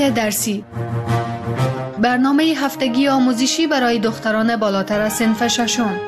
ساقه درسی، برنامه هفتگی آموزشی برای دختران بالاتر از صنف ششم.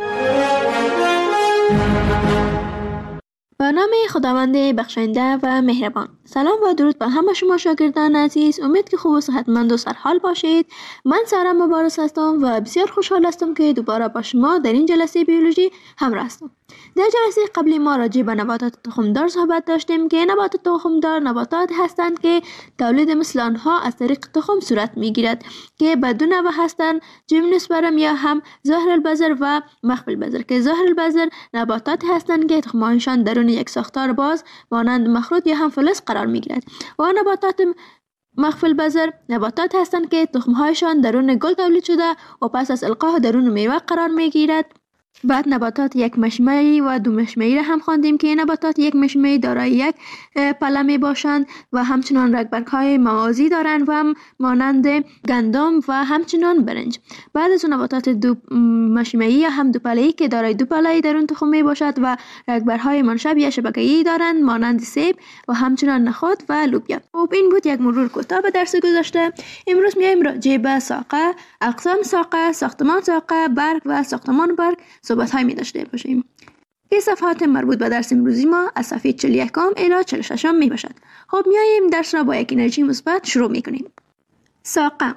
به نام خداوند بخشنده و مهربان. سلام و درود به همه شما شاگردان عزیز. امید که خوب و صحتمند و سرحال باشید. من سارا مبارز هستم و بسیار خوشحال هستم که دوباره با شما در این جلسه بیولوژی همراه هستم. در جلسه قبلی ما راجع به نباتات تخمدار صحبت داشتیم که نباتات تخمدار نباتات هستند که تولید مثل آنها از طریق تخم صورت میگیرد که به دو نوع هستند: جیمنوسپرم یا هم ظاهر البذر و مخفی البذر، که ظاهر البذر نباتات هستند که تخمهایشان درون یک ساختار باز مانند مخروط یا هم فلز قرار میگیرد و نباتات مخفی البذر نباتات هستند که تخمهایشان درون گل تولید شده و پس از القاء درون میوه قرار میگیرد. بعد نباتات یک مشمعی و دو مشمعی را هم خواندیم که نباتات یک مشمعی دارای یک پله می باشند و همچنان رگبرگ‌های موازی دارند و هم مانند گندم و همچنان برنج. بعد از نباتات دو مشمعی یا هم دو پله‌ای که دارای دو پله‌ای درون تخم می باشد و رگبرهای منشب یا شبکه‌ای دارند مانند سیب و همچنان نخود و لوبیا. خب این بود یک مرور کوتاه به درس گذشته. امروز میایم راجع به ساقه، اقسام ساقه، ساختمان ساقه، برگ و ساختمان برگ صحبت های می داشته باشیم. این صفحات مربوط به درس امروزی ما از صفحه 41 الی 46 می باشد. خب میاییم درس را با یک انرژی مثبت شروع می کنیم. ساقه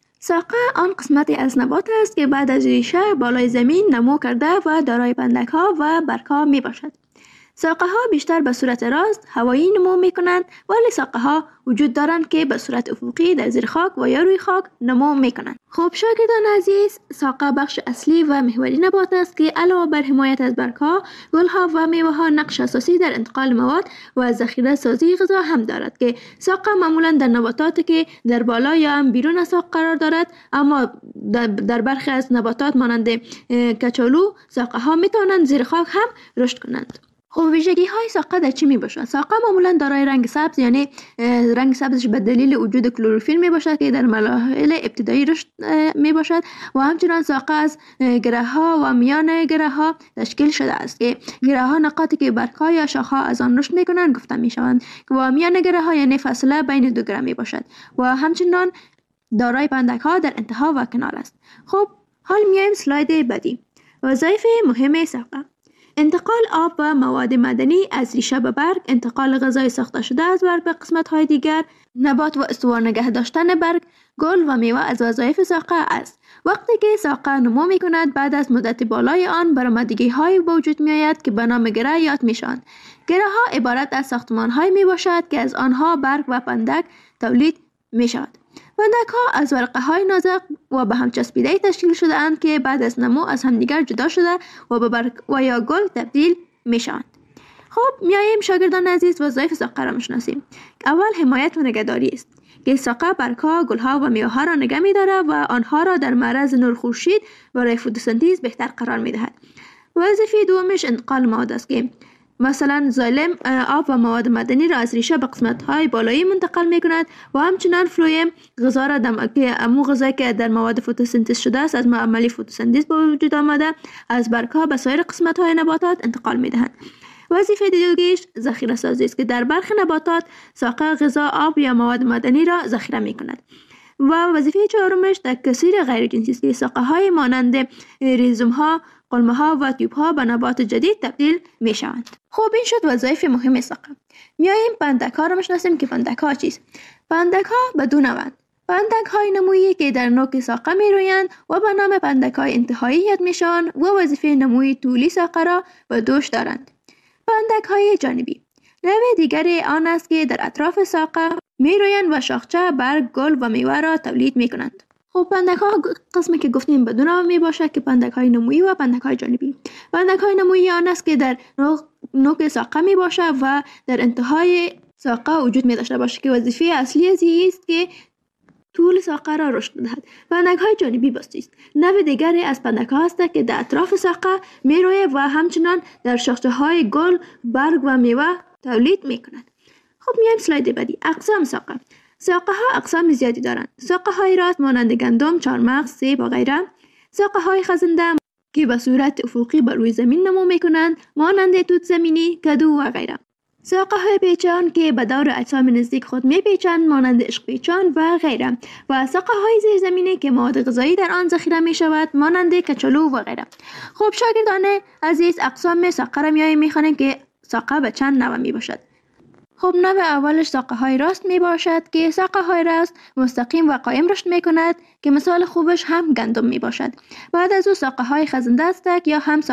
آن قسمتی از نبات است که بعد از ریشه بالای زمین نمو کرده و دارای پندک ها و برگ ها می باشد. ساقه ها بیشتر به صورت راست هوایی نمو می کنند، ولی ساقه ها وجود دارند که به صورت افقی در زیر خاک و یا روی خاک نمو می کنند. خب شاگردان عزیز، ساقه بخش اصلی و محوری نبات است که علاوه بر حمایت از برگ‌ها، گل‌ها و میوه‌ها نقش اساسی در انتقال مواد و ذخیره سازی غذا هم دارد که ساقه معمولاً در نباتاتی که در بالا یا هم بیرون از ساق قرار دارد، اما در برخی از نباتات مانند کچالو ساقه ها می توانند زیر خاک هم رشد کنند. خب ویژگی های ساقه در چی می باشد؟ ساقه معمولا دارای رنگ سبز، یعنی رنگ سبزش به دلیل وجود کلروفیل می باشد که در مراحل ابتدایی رشد می باشد و همچنان ساقه از گره ها و میان گره ها تشکیل شده است که گره ها نقاطی که برگ ها یا شاخه ها از آن رشد می کنند گفته می شوند و میان گره ها یعنی فاصله بین دو گره می باشد و همچنان دارای پندک ها در انتها و کنار است. خب حال میایم سلاید بعدی. وظایف مهم ساقه: انتقال آب و مواد معدنی از ریشه به برگ، انتقال غذای ساخته شده از برگ به قسمت‌های دیگر نبات و استوار نگه داشتن برگ، گل و میوه از وظایف ساقه است. وقتی که ساقه نمو می کند، بعد از مدت بالای آن برآمدگی های به وجود می آید که به نام گره یاد می شوند. گره ها عبارت از ساختمان های می باشد که از آنها برگ و پندک تولید می شود. پندک ها از ورقه های نازک و به هم چسبیده تشکیل شده اند که بعد از نمو از همدیگر جدا شده و به برگ و یا گل تبدیل می شوند. خب میاییم شاگردان عزیز وظایف ساقه را میشناسیم. اول حمایت و نگهداری است که ساقه برگ ها، گل ها و میوه ها را نگه می داره و آنها را در معرض نور خورشید برای فتوسنتز بهتر قرار می دهد. وظیفه دومش انتقال مواد است که مثلا زایلم آب و مواد معدنی را از ریشه به قسمت‌های بالایی منتقل می‌کند و همچنان فلویم غذا را که امو غذایی که در مواد فتوسنتز شده است از عملی فتوسنتز به وجود آمده از برگ‌ها به سایر قسمت‌های نباتات انتقال می‌دهند. وظیفه دیگه‌اش ذخیره سازی است که در برخی نباتات ساقه غذا، آب یا مواد معدنی را ذخیره می‌کند. و وظیفه چهارمش تکثیر غیر جنسی است که ساقه‌های مانند ریزوم‌ها، قلمه‌ها و تیوب‌ها به نبات جدید تبدیل می‌شوند. خب این شد وظایف مهم ساقه. میاییم پندک‌ها را می‌شناسیم که پندک‌ها چیست؟ پندک‌ها به دو نوعند. پندک‌های نمویی که در نوک ساقه می‌رویند و به نام پندک‌های انتهایی یاد می‌شوند و وظیفه نموی طولی ساقه را به دوش دارند. پندک‌های جانبی نوع دیگری آن است که در اطراف ساقه می‌رویند و شاخچه، برگ، گل و میوه را تولید می‌کنند. خب پندک ها قسمی که گفتیم به دو نوع می باشد که پندک های نمویی و پندک های جانبی. پندک های نمویی آن است که در نوک ساقه می باشد و در انتهای ساقه وجود می داشته باشد که وظیفه اصلی از است که طول ساقه را رشد دهد. پندک های جانبی بسته است. نوع دیگری از پندک ها است که در اطراف ساقه می روید و همچنان در شاخچه های گل، برگ و میوه تولید می کند. خب میایم سلاید بعدی. اقسام ساقه. ساقه ها اقسام زیادی دارند. ساقه های راست مانند گندم، چهارمغز، سیب و غیره. ساقه های خزنده که به صورت افقی بر روی زمین نمو می کنند مانند توت زمینی، کدو و غیره. ساقه های پیچان که به دور اجسام نزدیک خود می پیچند مانند عشق پیچان و غیره، و ساقه های زیرزمینی که مواد غذایی در آن ذخیره می شود مانند کچالو و غیره. خب شاگردان عزیز، اقسام ساقه را می خوانیم که ساقه به چند نوع می باشد. خب نوع اولش ساقه های راست می باشد که ساقه های راست مستقیم و قائم رشد می کند که مثال خوبش هم گندم می باشد. بعد از او ساقه های خزنده استک یا هم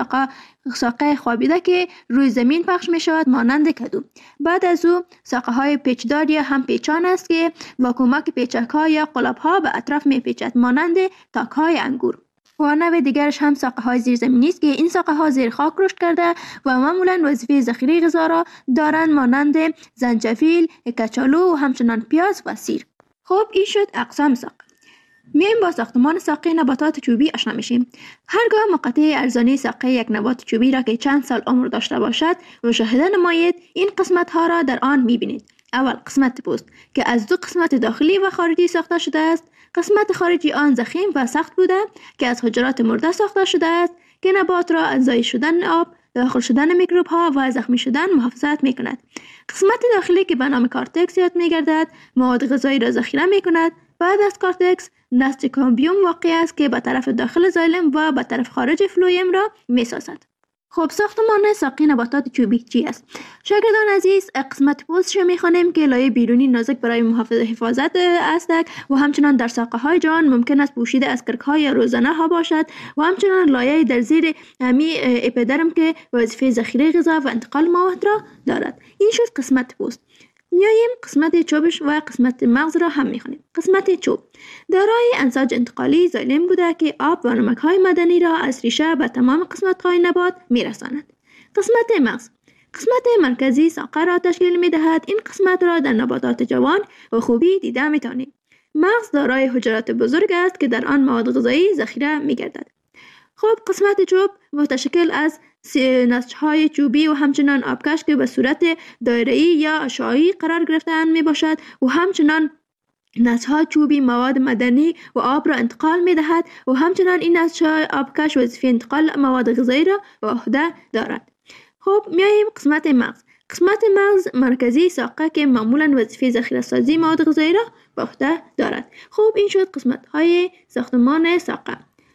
ساقه خوابیده که روی زمین پخش می شود مانند کدو. بعد از او ساقه های پیچدار یا هم پیچان است که با کمک پیچک ها یا قلاب ها به اطراف می پیچد مانند تاک های انگور. و نوع دیگرش هم ساقه های زیرزمینی است که این ساقه ها زیر خاک رشد کرده و معمولا وظیفه ذخیره غذا را دارند مانند زنجفیل، کچالو و همچنان پیاز و سیر. خب این شد اقسام ساقه. میایم با ساختمان ساقه نباتات چوبی آشنا میشیم. هرگاه مقطع ارزانی ساقه یک نبات چوبی را که چند سال عمر داشته باشد مشاهده نمایید، این قسمت ها را در آن میبینید. اول قسمت پوست که از دو قسمت داخلی و خارجی ساخته شده است. قسمت خارجی آن ضخیم و سخت بوده که از حجرات مرده ساخته شده است که نبات را از ضایع شدن آب، داخل شدن میکروب ها و زخمی شدن محافظت می کند. قسمت داخلی که به نام کارتکس یاد می گردد مواد غذایی را ذخیره می کند. بعد از کارتکس نسج کامبیوم واقع است که به طرف داخل زایلم و به طرف خارج فلویم را می سازد. خب ساختمان ساقه نباتات چوبی چی است؟ شاگردان عزیز، قسمت پوستش می خوانیم که لایه بیرونی نازک برای حفاظت است و همچنان در ساقه های جان ممکن است پوشیده از کرک ها یا روزنه ها باشد و همچنان لایه در زیر همی اپیدرم که وظیفه ذخیره غذا و انتقال مواد را دارد. این شد قسمت پوست. میاییم قسمت چوبش و قسمت مغز را هم میخوانیم. قسمت چوب دارای انساج انتقالی زایلم بوده که آب و نمک های معدنی را از ریشه به تمام قسمت های نبات میرساند. قسمت مغز قسمت مرکزی ساقه را تشکیل میدهد. این قسمت را در نباتات جوان و خوبی دیده میتوانید. مغز دارای حجرات بزرگ است که در آن مواد غذایی ذخیره میگردد. خب قسمت چوب متشکل از نسج‌های چوبی و همچنان آبکش که به صورت دایره‌ای یا اشعاعی قرار گرفته‌اند می باشد و همچنان نسج‌های چوبی مواد معدنی و آب را انتقال می دهد و همچنان این نسج‌های آبکش وظیفه انتقال مواد غذایی را به عهده دارد. خب میاییم قسمت مغز. قسمت مغز مرکزی ساقه که معمولا وظیفه ذخیره سازی مواد غذایی را به عهده دارد. خب این شد قسمت‌های ساختمان ساقه.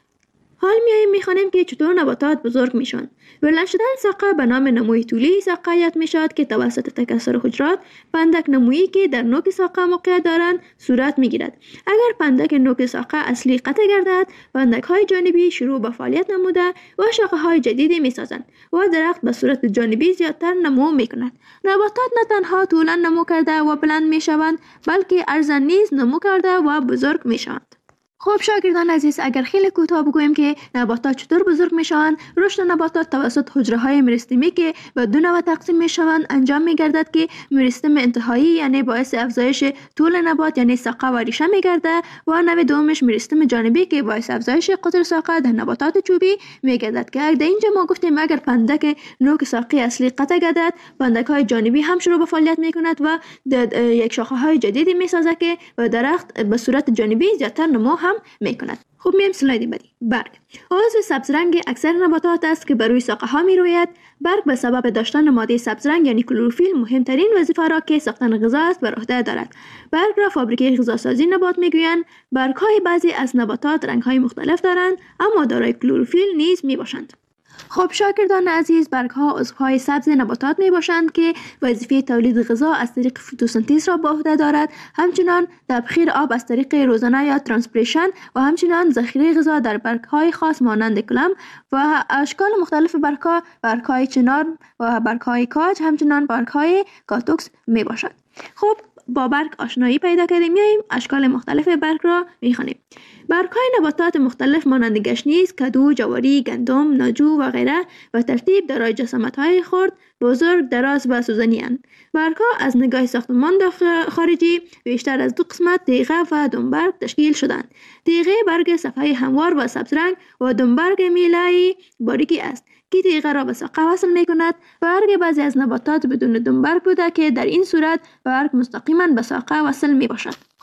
حال میخوانیم که چطور نباتات بزرگ میشن. بلند شدن ساقه به نام نموی طولی ساقه یاد میشد که توسط تکثر حجرات پندک نمویی که در نوک ساقه موقعیت دارند صورت میگیرد. اگر پندک نوک ساقه اصلی قطع گردد، پندک های جانبی شروع به فعالیت نموده و شاخه های جدیدی میسازند و درخت به صورت جانبی زیادتر نمو میکند. نباتات نه تنها طولا نمو کرده و بلند میشوند، بلکه عرضا نیز نمو کرده و بزرگ میشوند. خب شاگردان عزیز، اگر خیلی کوتاه بگویم که نباتات چطور بزرگ میشوند، رشد نباتات توسط حجره های مریستمی که به دو نوع تقسیم میشوند انجام میگردد که مریستم انتهایی یعنی باعث افزایش طول نبات یعنی ساقه و ریشه میگرده و نوع دومش مریستم جانبی که باعث افزایش قطر ساقه در نباتات چوبی میگردد که در اینجا ما گفتیم اگر پندک نوک ساقه اصلی قطع گردد، پندک های جانبی هم شروع به فعالیت میکند و یک شاخه های جدیدی میسازد که درخت به صورت جانبی زیادتر نمو هم میکند. خب میایم سلاید بعدی. برگ عضو سبز رنگ اکثر نباتات است که بر روی ساقه ها می روید. برگ به سبب داشتن ماده سبز رنگ یعنی کلروفیل مهمترین وظیفه را که ساختن غذا است بر عهده دارد. برگ را فابریکه غذاسازی نبات میگویند. برگ های بعضی از نباتات رنگ های مختلف دارند اما دارای کلروفیل نیز می باشند. خب شاگردان عزیز، برگ ها عضوهای سبز نباتات می باشند که وظیفه تولید غذا از طریق فتوسنتز را به عهده دارد، همچنان تبخیر آب از طریق روزنه یا ترانسپیریشن و همچنان ذخیره غذا در برگ های خاص مانند کلم و اشکال مختلف برگ های چنار و برگ های کاج، همچنان برگ های کاتوکس می باشد. خب با برگ آشنایی پیدا کردیم، میاییم اشکال مختلف برگ را میخوانیم. برگ های نباتات مختلف مانند گشنیز، کدو، جواری، گندم، ناجو و غیره و ترتیب دارای جسامت های خرد، بزرگ، دراز و سوزنی اند. برگ ها از نگاه ساختمان خارجی بیشتر از دو قسمت تیغه و دنبرگ تشکیل شدند. تیغه برگ صفحه هموار و سبز رنگ و دنبرگ میله‌ای باریکی است که تیغه را به ساقه وصل می کند. برگ بعضی از نباتات بدون دنبرگ بوده که در این صورت برگ مستقیما به ساقه وصل می باشد.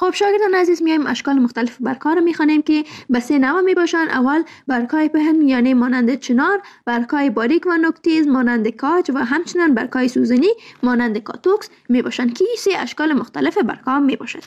خب شاگردان عزیز، میایم اشکال مختلف برگ‌ها رو میخوانیم که به 3 نوع میباشند. اول برگ‌های پهن یعنی مانند چنار، برگ‌های باریک و نوک‌تیز مانند کاج و همچنین برگ‌های سوزنی مانند کاتوکس میباشند که 3 اشکال مختلف برگ‌ها میباشد.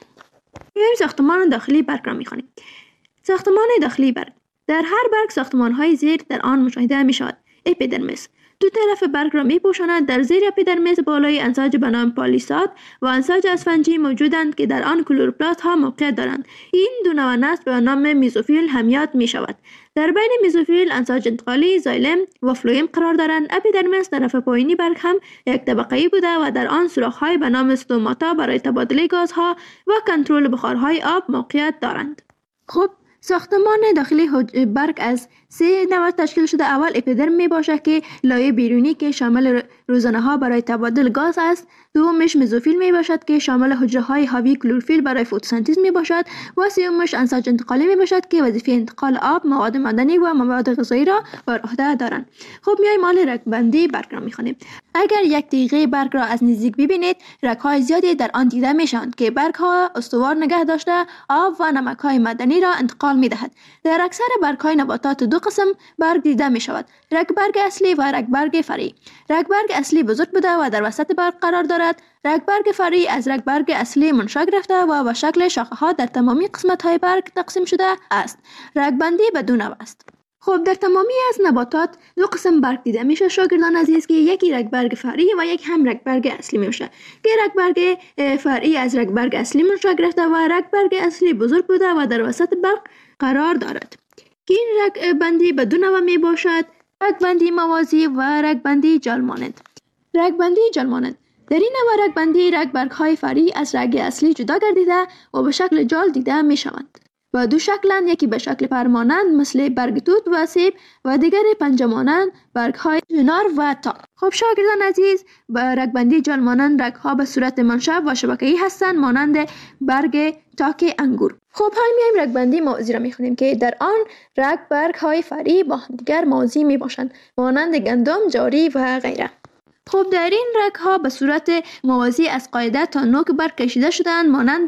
میایم ساختمان داخلی برگ را میخوانیم. ساختمان داخلی برگ: در هر برگ ساختمان‌های زیر در آن مشاهده میشود. اپیدرمیس: دو طرف برگ را میپوشاند. در زیر اپیدرمیس بالای انساج به نام پالیساد و انساج اسفنجی موجودند که در آن کلوروپلاست ها موقعیت دارند. این دو نوع نسل به نام میزوفیل همیات می شود. در بین میزوفیل انساج انتقالی زایلم و فلویم قرار دارند. اپیدرمیس طرف پایینی برگ هم یک طبقه‌ای بوده و در آن سوراخ‌های به نام استوماتا برای تبادله گازها و کنترل بخارهای آب موقعیت دارند. خب ساختمان داخلی برگ از 3 نوع تشکیل شده. اول اپیدرم می باشد که لایه بیرونی که شامل روزنه ها برای تبادل گاز است. دومش مزوفیل می باشد که شامل حجره های حاوی کلروفیل برای فتوسنتز می باشد و سومش انساج انتقالی می باشد که وظیفه انتقال آب، مواد معدنی و مواد غذایی را بر عهده دارند. خب میایم مال رگبندی برگ را می خوانیم. اگر یک تیغه برگ را از نزدیک ببینید، رگ‌های زیادی در آن دیده میشوند که برگ ها استوار نگه داشته آب و نمک های معدنی را انتقال می دهد. در اکثر برگ های نباتات 2 قسم برگ دیده می شود: رگ برگ اصلی و رگ برگ فرعی. رگ برگ اصلی بزرگ بوده و در وسط برگ قرار دارد. رگ برگ فرعی از رگ برگ اصلی منشأ گرفته و به شکل شاخه ها در تمامی قسمت های برگ تقسیم شده است. رگ بندی به 2 نوع است. خب در تمامی از نباتات 2 قسم برگ دیده میشه شاگردان عزیز که یکی رگ برگ فرعی و یک هم رگ برگ اصلی میشه که رگ برگ فرعی از رگ برگ اصلی منشأ گرفته و رگ برگ اصلی بزرگ بوده و در وسط برگ قرار دارد که این رگ بندی به 2 نوع می باشد: رگ بندی موازی و رگ بندی جال مانند. رگ بندی جال مانند: در این نوع رگ بندی رگ برگ های فرعی از رگ اصلی جدا گردیده و به شکل جال دیده می شوند و 2 شکلند، یکی به شکل پرمانند مثل برگ توت و سیب و دیگر پنجه مانند برگ های چنار و تاک. خب شاگردان عزیز، به رگ بندی جال مانند رگ ها به صورت منشأ و شبکه‌ای هستند مانند برگ تاک انگور. خب حال میایم رگ بندی موازی را میخونیم که در آن رگ برگ های فرعی با همدیگر موازی می باشند مانند گندم، جاری و غیره. خب در این رگ ها به صورت موازی از قاعده تا نوک برگ کشیده شدند مانند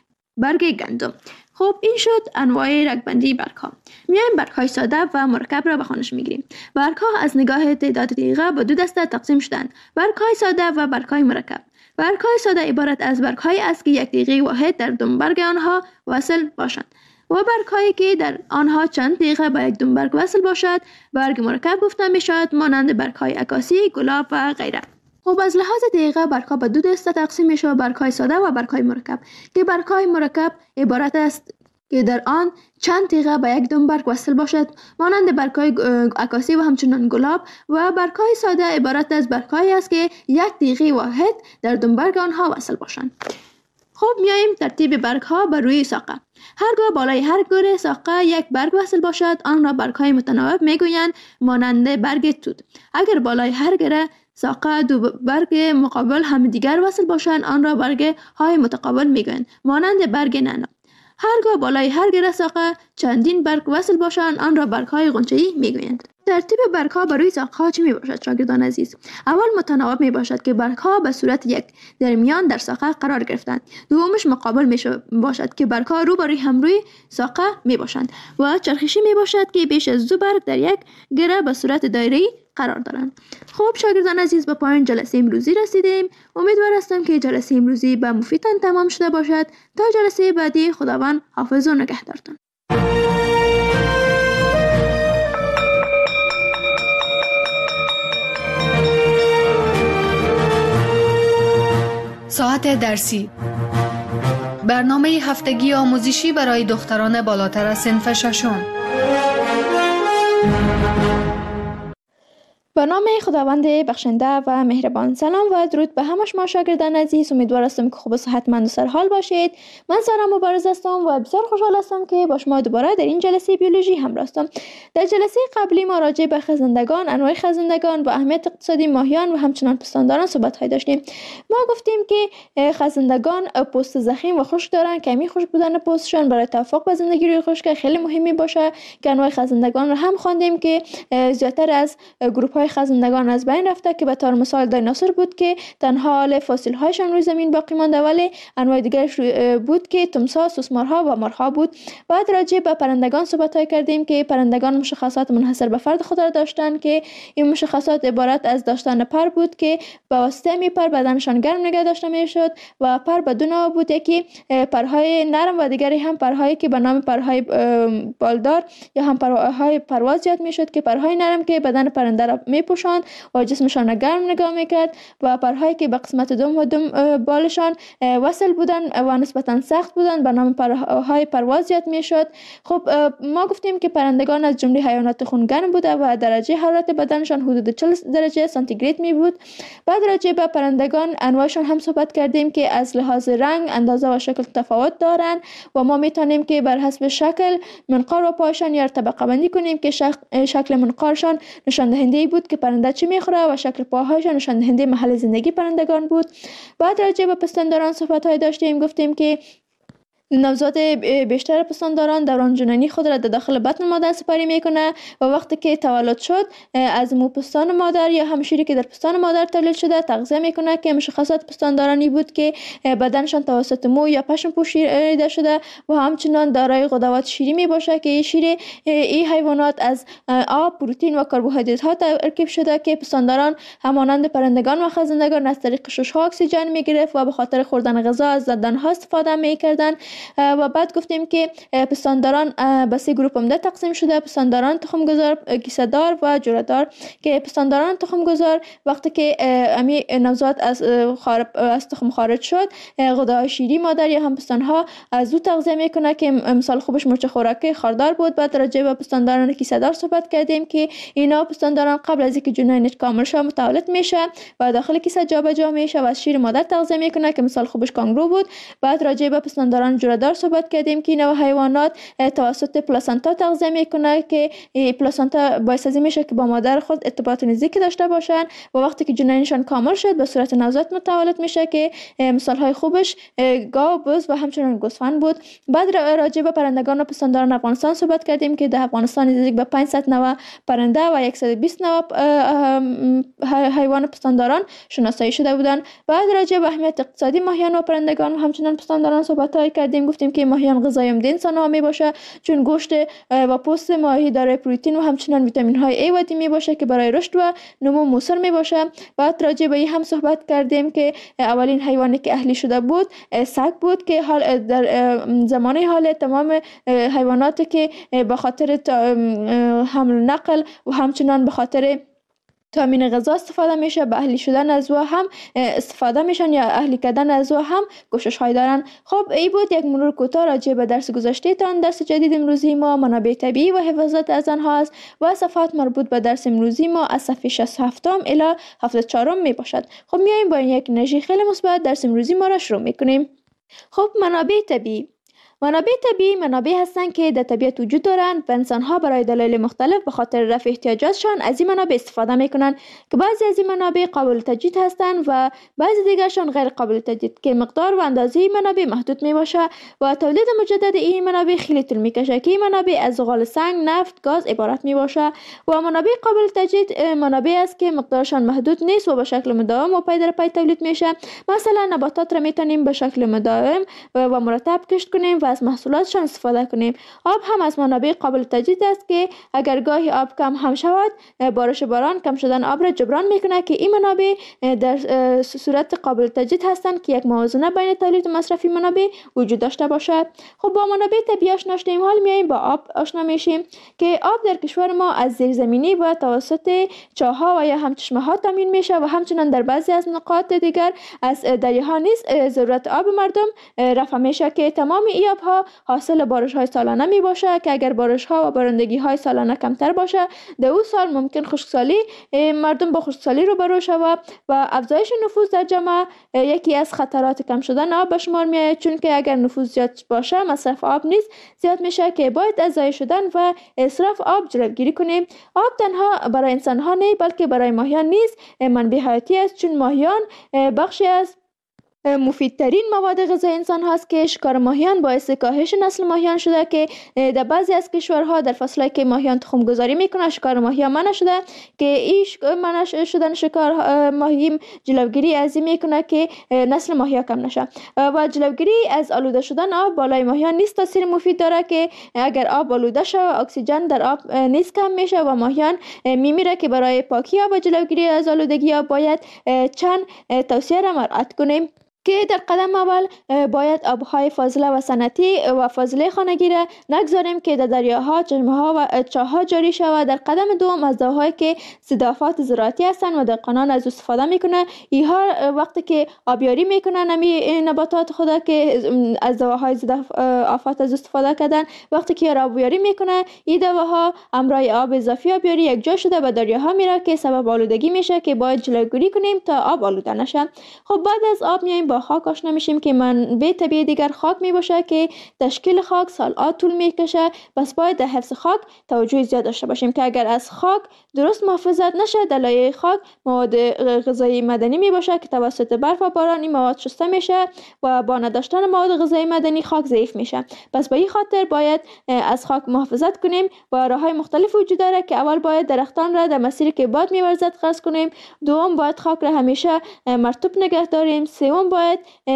برگ گندم. خب این شد انواع رگ بندی برگ ها. میایم برگ های ساده و مرکب را به خوانش میگیریم. برگ ها از نگاه تعداد تیغه به 2 دسته تقسیم شدند: برگ های ساده و برگ های مرکب. برگ های ساده عبارت از برگ های است که یک تیغه واحد در دنبرگ آنها وصل باشند و برگ هایی که در آنها چند تیغه به یک دنبرگ وصل باشد برگ مرکب گفته می شود مانند برگ های عکاسی، گلاب و غیره. خب از لحاظ دقیقه برگ ها به 2 دسته تقسیم می شود: برگ های ساده و برگ های مرکب که برگ های مرکب عبارت است که در آن چند تیغه به یک دنبرگ وصل باشد مانند برگ های عکاسی و همچنان گلاب، و برگ های ساده عبارت از برگ هایی است که یک تیغه واحد در دنبرگ آنها وصل باشند. خب میاییم ترتیب برگ ها بر روی ساقه. هرگاه بالای هر گره ساقه یک برگ وصل باشد آن را برگ های متناوب میگویند مانند برگ توت. اگر بالای هر گره ساقه 2 برگ مقابل همدیگر وصل باشند آن را برگ های متقابل میگویند مانند برگ نعنا. هرگاه بالای هر گره ساقه چندین برگ وصل باشند آن را برگ های غنچه‌ای میگویند. ترتیب برگ ها بر روی ساقه ها چی می باشد شاگردان عزیز؟ اول متناوب می باشد که برگ ها به صورت یک در میان در ساقه قرار گرفتند. دومش مقابل می باشد که برگ ها روبروی همروی ساقه می باشند و چرخشی می باشد که بیش از 2 برگ در یک گره به صورت دایره‌ای قرار دارند. خب شاگردان عزیز، به پایان جلسه امروزی رسیدیم. امیدوار هستم که جلسه امروزی به مفیدتان تمام شده باشد. تا جلسه بعدی خداوند حافظ و نگهدارتان. ساعت درسی، برنامه هفتگی آموزشی برای دختران بالاتر از صنف ششم. به نام خداوند بخشنده و مهربان. سلام و درود به همه شما شاگردان عزیز. امیدوار هستم که خوب و صحتمند و سرحال باشید. من سارا مبارز هستم و بسیار خوشحال هستم که با شما دوباره در این جلسه بیولوژی همراه هستم. در جلسه قبلی ما راجع به خزندگان، انواع خزندگان و اهمیت اقتصادی ماهیان و همچنان پستانداران صحبت های داشتیم. ما گفتیم که خزندگان پوست ضخیم و خشک دارن. کمی خشک بودن پوستشان برای توافق با زندگی روی خشک خیلی مهمی باشه که انواع خزندگان رو هم خواندیم که زیاتر از گروه های های خزندگان از بین رفته که به طور مثال دایناسور بود که تنها حال فسیل هایشان روی زمین باقی مانده، ولی انواع دیگرش بود که تمساح، سوسمارها و مارها بود. بعد راجع به پرندگان صحبت کردیم که پرندگان مشخصات منحصر به فرد خود را داشتند که این مشخصات عبارت از داشتن پر بود که به واسطه می پر بدنشان گرم نگه داشته می شد و پر به دو نوع بود، یکی پرهای نرم و دیگری هم پرهایی که به نام پرهای بالدار یا هم پرهای پرواز یاد می شد که پرهای نرم که بدن پرنده را می پوشاند و جسمشان را گرم نگاه می کرد و پرهایی که به قسمت دوم و بالشان وصل بودند و نسبتا سخت بودند به نام پرهای پرواز یاد می شد. خب ما گفتیم که پرندگان از جمله حیوانات خونگرم بوده و درجه حرارت بدنشان حدود 40 درجه سانتیگراد می بود. بعد راجع به پرندگان انواعشان هم صحبت کردیم که از لحاظ رنگ، اندازه و شکل تفاوت دارند و ما می توانیم که بر حسب شکل منقار و پایشان یا طبقه بندی کنیم که شکل منقارشان نشان دهنده بود که پرنده چی میخوره و شکل پاهایشان نشان دهنده محل زندگی پرندگان بود. بعد راجع به پستانداران صحبت های داشتیم، گفتیم که نوزاد بیشتر پستانداران دوران جنینی خود را در داخل بطن مادر سپری میکنه و وقتی که تولد شد از مو پستان مادر یا هم شیری که در پستان مادر تولید شده تغذیه میکنه که مشخصات پستاندارانی بود که بدنشان توسط مو یا پشم پوشیده شده و همچنان دارای غدوات شیری می باشه که شیر این حیوانات از آب، پروتئین و کربوهیدرات ها ترکیب شده که پستانداران همانند پرندگان و خزندگان از طریق شش ها اکسیژن میگرفت و به خاطر خوردن غذا از دندان ها استفاده میکردن. و بعد گفتیم که پستانداران به سه گروه عمده تقسیم شده: پستانداران تخمگذار، کیسه دار و جوره دار. که پستانداران تخمگذار وقتی که امی نوزاد از تخم خارج شد، غدای شیری مادر یا هم پستانها از او تغذیه میکنه که مثال خوبش مرچ خوراکی خاردار بود. بعد راجع به پستانداران کیسه دار صحبت کردیم که اینا پستانداران قبل از اینکه جنینش کامل شه متولد میشه و داخل کیسه جابجا میشه و از شیر مادر تغذیه میکنه که مثال خوبش کانگرو بود. بعد راجع به پستانداران جوره دار صحبت کردیم که اینا حیوانات توسط پلاسنتا تغذیه میکنه که پلاسنتا باعث از میشه که با مادر خود ارتباط نزدیکی داشته باشن و وقتی که جنینشان کامل شد به صورت نوزاد متولد میشه که مثال های خوبش گاو، بز و همچنین گوسفند بود. بعد راجع به پرندگان و پستانداران افغانستان صحبت کردیم که در افغانستان نزدیک به 500 نوع پرنده و 120 نوع حیوان پستانداران شناسایی شده بودند. بعد راجع به اهمیت اقتصادی ماهیان و پرندگان و همچنین پستانداران صحبت کردیم. گفتیم که ماهیان غذای عمده انسان‌ها می باشه چون گوشت و پوست ماهی دارای پروتئین و همچنین ویتامین های A و D می باشه که برای رشد و نمو موثر می باشه. بعد راجع به این هم صحبت کردیم که اولین حیوانی که اهلی شده بود سگ بود که حال در زمانه حال تمام حیواناتی که به خاطر حمل نقل و همچنین به خاطر تامین غذا استفاده میشه به اهلی شدن از او هم استفاده میشن یا اهلی کردن از او هم کوشش های دارن. خب این بود یک مرور کوتاه راجع به درس گذشته تان. درس جدید امروزی ما منابع طبیعی و حفاظت از آنها است و صفحات مربوط به درس امروزی ما از صفحه 67 الی 74 می باشد. خب میایم با یک انرژی خیلی مثبت درس امروزی ما را شروع میکنیم. خب منابع طبیعی منابع هستند که در طبیعت وجود دارند و انسان‌ها برای دلایل مختلف به خاطر رفع احتیاجاتشان از این منابع استفاده میکنند که بعضی از این منابع قابل تجدید هستند و بعضی دیگرشان غیر قابل تجدید که مقدار و اندازه این منابع محدود میباشه و تولید مجدد این منابع خیلی طول میکشه که این منابع از زغال سنگ، نفت، گاز عبارت میباشه و منابع قابل تجدید منابع است که مقدارشان محدود نیست و به شکل مداوم و پی در پی تولید میشه. مثلا نباتات را میتونیم به شکل مداوم و مرتب کشت کنیم و از محصولاتشان استفاده کنیم. آب هم از منابع قابل تجدید است که اگر گاهی آب کم هم شود، بارش باران کم شدن آب را جبران میکنه که این منابع در صورت قابل تجدید هستند که یک موازنه بین تولید و مصرف منابع وجود داشته باشد. خب با منابع طبیعی آشنا شدیم، حال میایم با آب آشنا میشیم که آب در کشور ما از زیرزمینی و توسط چاه‌ها و یا هم چشمه‌ها تامین میشه و همچنین در بعضی از نقاط دیگر از دریاها نیز ضرورت آب مردم رفع میشه که تمام این آبها حاصل بارش های سالانه می باشه که اگر بارش ها و بارندگی های سالانه کمتر باشه در اون سال ممکن خشکسالی مردم با خشکسالی روبرو شود و افزایش نفوذ در جامعه یکی از خطرات کم شدن آب به شمار می آید، چون که اگر نفوذ زیاد باشه مصرف آب نیز زیاد میشه که باید از ضایع شدن و اسراف آب جلوگیری کنیم. آب تنها برای انسان ها نه بلکه برای ماهیان نیز منبع حیاتی است، چون ماهیان بخشی از مفیدترین مواد غذایی انسان هاست که شکار ماهیان باعث کاهش نسل ماهیان شده که در بعضی از کشورها در فصلی که ماهیان تخم گذاری میکنه شکار ماهیان منع شده که این منع شدن شکار ماهی جلوگیری از این میکنه که نسل ماهی کم نشه و جلوگیری از آلوده شدن آب بالای ماهیان نیز تاثیر مفید داره که اگر آب آلوده شه و اکسیژن در آب نیز کم میشه و ماهیان میمیره که برای پاکی آب و جلوگیری از آلودگی آب باید چند توصیه را مراعات کنیم که در قدم اول باید آبهای فاضله و صنعتی و فاضله خانگی را نگذاریم که در دریاها، چشمه‌ها و چاه‌ها جاری شود. در قدم دوم از دواهایی که ضدآفات زراعتی هستند و دهقانان از استفاده میکنه اینها وقتی که آبیاری میکنن نباتات خود که از دواهای ضدآفات از استفاده کردن وقتی که آبیاری میکنه این دواها همراه آب اضافی آبیاری یکجا شده به دریاها میره که سبب آلودگی میشه که باید جلوگیری کنیم تا آب آلوده نشه. خب بعد از آب میایم با خاک آشنا میشیم که منبع طبیعی دیگر خاک میباشه که تشکیل خاک سال‌ها طول میکشه. پس باید در حفظ خاک توجه زیاد داشته باشیم که اگر از خاک درست محافظت نشه در لایه خاک مواد غذایی معدنی میباشه که توسط برف و باران این مواد شسته میشه و با نداشتن مواد غذایی معدنی خاک ضعیف میشه. پس به این خاطر باید از خاک محافظت کنیم و راههای مختلف وجود داره که اول باید درختان را در مسیری که باد میورزد قصد کنیم، دوم باید خاک را همیشه مرطوب نگه داریم، سوم باید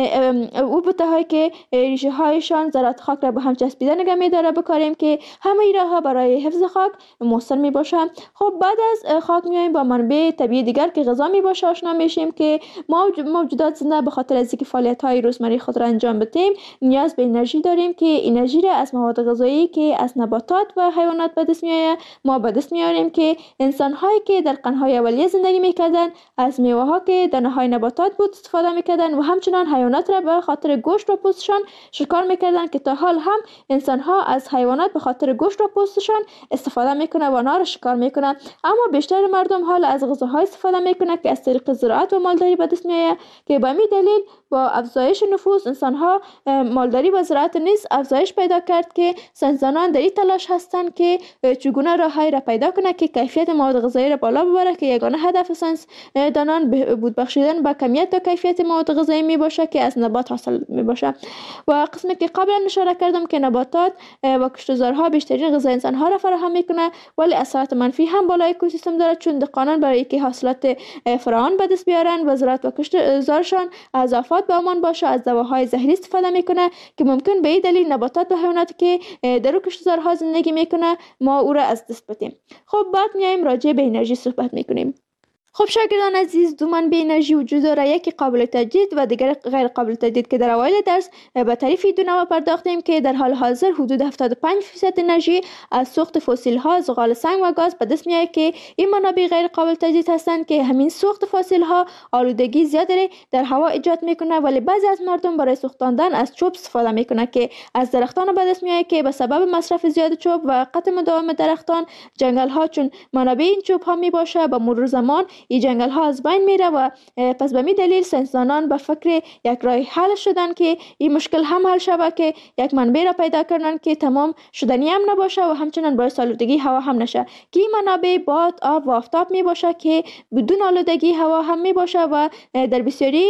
او بوتهایی که ریشه هایشان ذرات خاک را به هم چسبیده نگه می‌داره بکاریم که همه این راه‌ها برای حفظ خاک مؤثر میباشه. خب بعد از خاک میایم با منبع طبیعی دیگر که غذا میباشه آشنا میشیم که ما موجودات زنده به خاطر از اینکه فعالیت‌های روزمره خود را انجام بدیم نیاز به انرژی داریم که انرژی را از مواد غذایی که از نباتات و حیوانات به دست میآید ما به دست میاریم که انسان‌هایی که در قرن‌های اولیه زندگی میکردن از میوه‌ها که دانه‌های نباتات بود استفاده میکردن و همچنان حیوانات را به خاطر گوشت و پوستشان شکار میکردن که تا حال هم انسان‌ها از حیوانات به خاطر گوشت و پوستشان استفاده میکنه و آنها را شکار میکنه. اما بیشتر مردم حال از غذاهای استفاده میکنه که از طریق زراعت و مالداری به دست میآید که به همین دلیل با افزایش نفوس انسان‌ها مالداری و زراعت نیز افزایش پیدا کرد که ساینسدانان در این تلاش هستند که چگونه راه‌هایی را پیدا کنه که کیفیت مواد غذایی را بالا ببره که یگانه هدف ساینسدانان بهبود بخشیدن به کمیت و کیفیت مواد غذایی می باشه که از نبات حاصل می باشه. و قسمی که قبلا اشاره کردم که نباتات و کشتزارها بیشترین غذای انسان‌ها را فراهم میکنه ولی اثرات منفی هم بالای اکوسیستم داره چون دهقانان برای اینکه حاصلات فراوان به دست بیارن و زراعت و کشتزارشان از آفات به امان باشه از دواهای زهری استفاده میکنه که ممکن به این دلیل نباتات و حیواناتی که در کشتزارها زندگی میکنه ما او را از دست بدیم. خب بعد میایم راجع به انرژی صحبت میکنیم. خب شاگردان عزیز دو منبع انرژی وجود داره، یکی قابل تجدید و دیگر غیر قابل تجدید که در اوایل درس به تعریف دو نوع پرداختیم که در حال حاضر حدود 75% انرژی از سوخت فسیل ها زغال سنگ و گاز به دست میاد که این منابع غیر قابل تجدید هستند که همین سوخت فسیل ها آلودگی زیادی در هوا ایجاد میکنه ولی بعضی از مردم برای سوختاندن از چوب استفاده میکنه که از درختان به دست میاد که به سبب مصرف زیاد چوب و قطع مداوم درختان جنگل ها چون منابع این چوب ها می باشه به مرور زمان این جنگل ها از بین میره و پس به می دلیل ساینسدانان به فکر یک راه حل شدن که این مشکل هم حل شود که یک منبع را پیدا کردن که تمام شدنی هم نباشه و همچنین باعث آلودگی هوا هم نشه که این منابع باد، آب و آفتاب می باشه که بدون آلودگی هوا هم می باشه و در بسیاری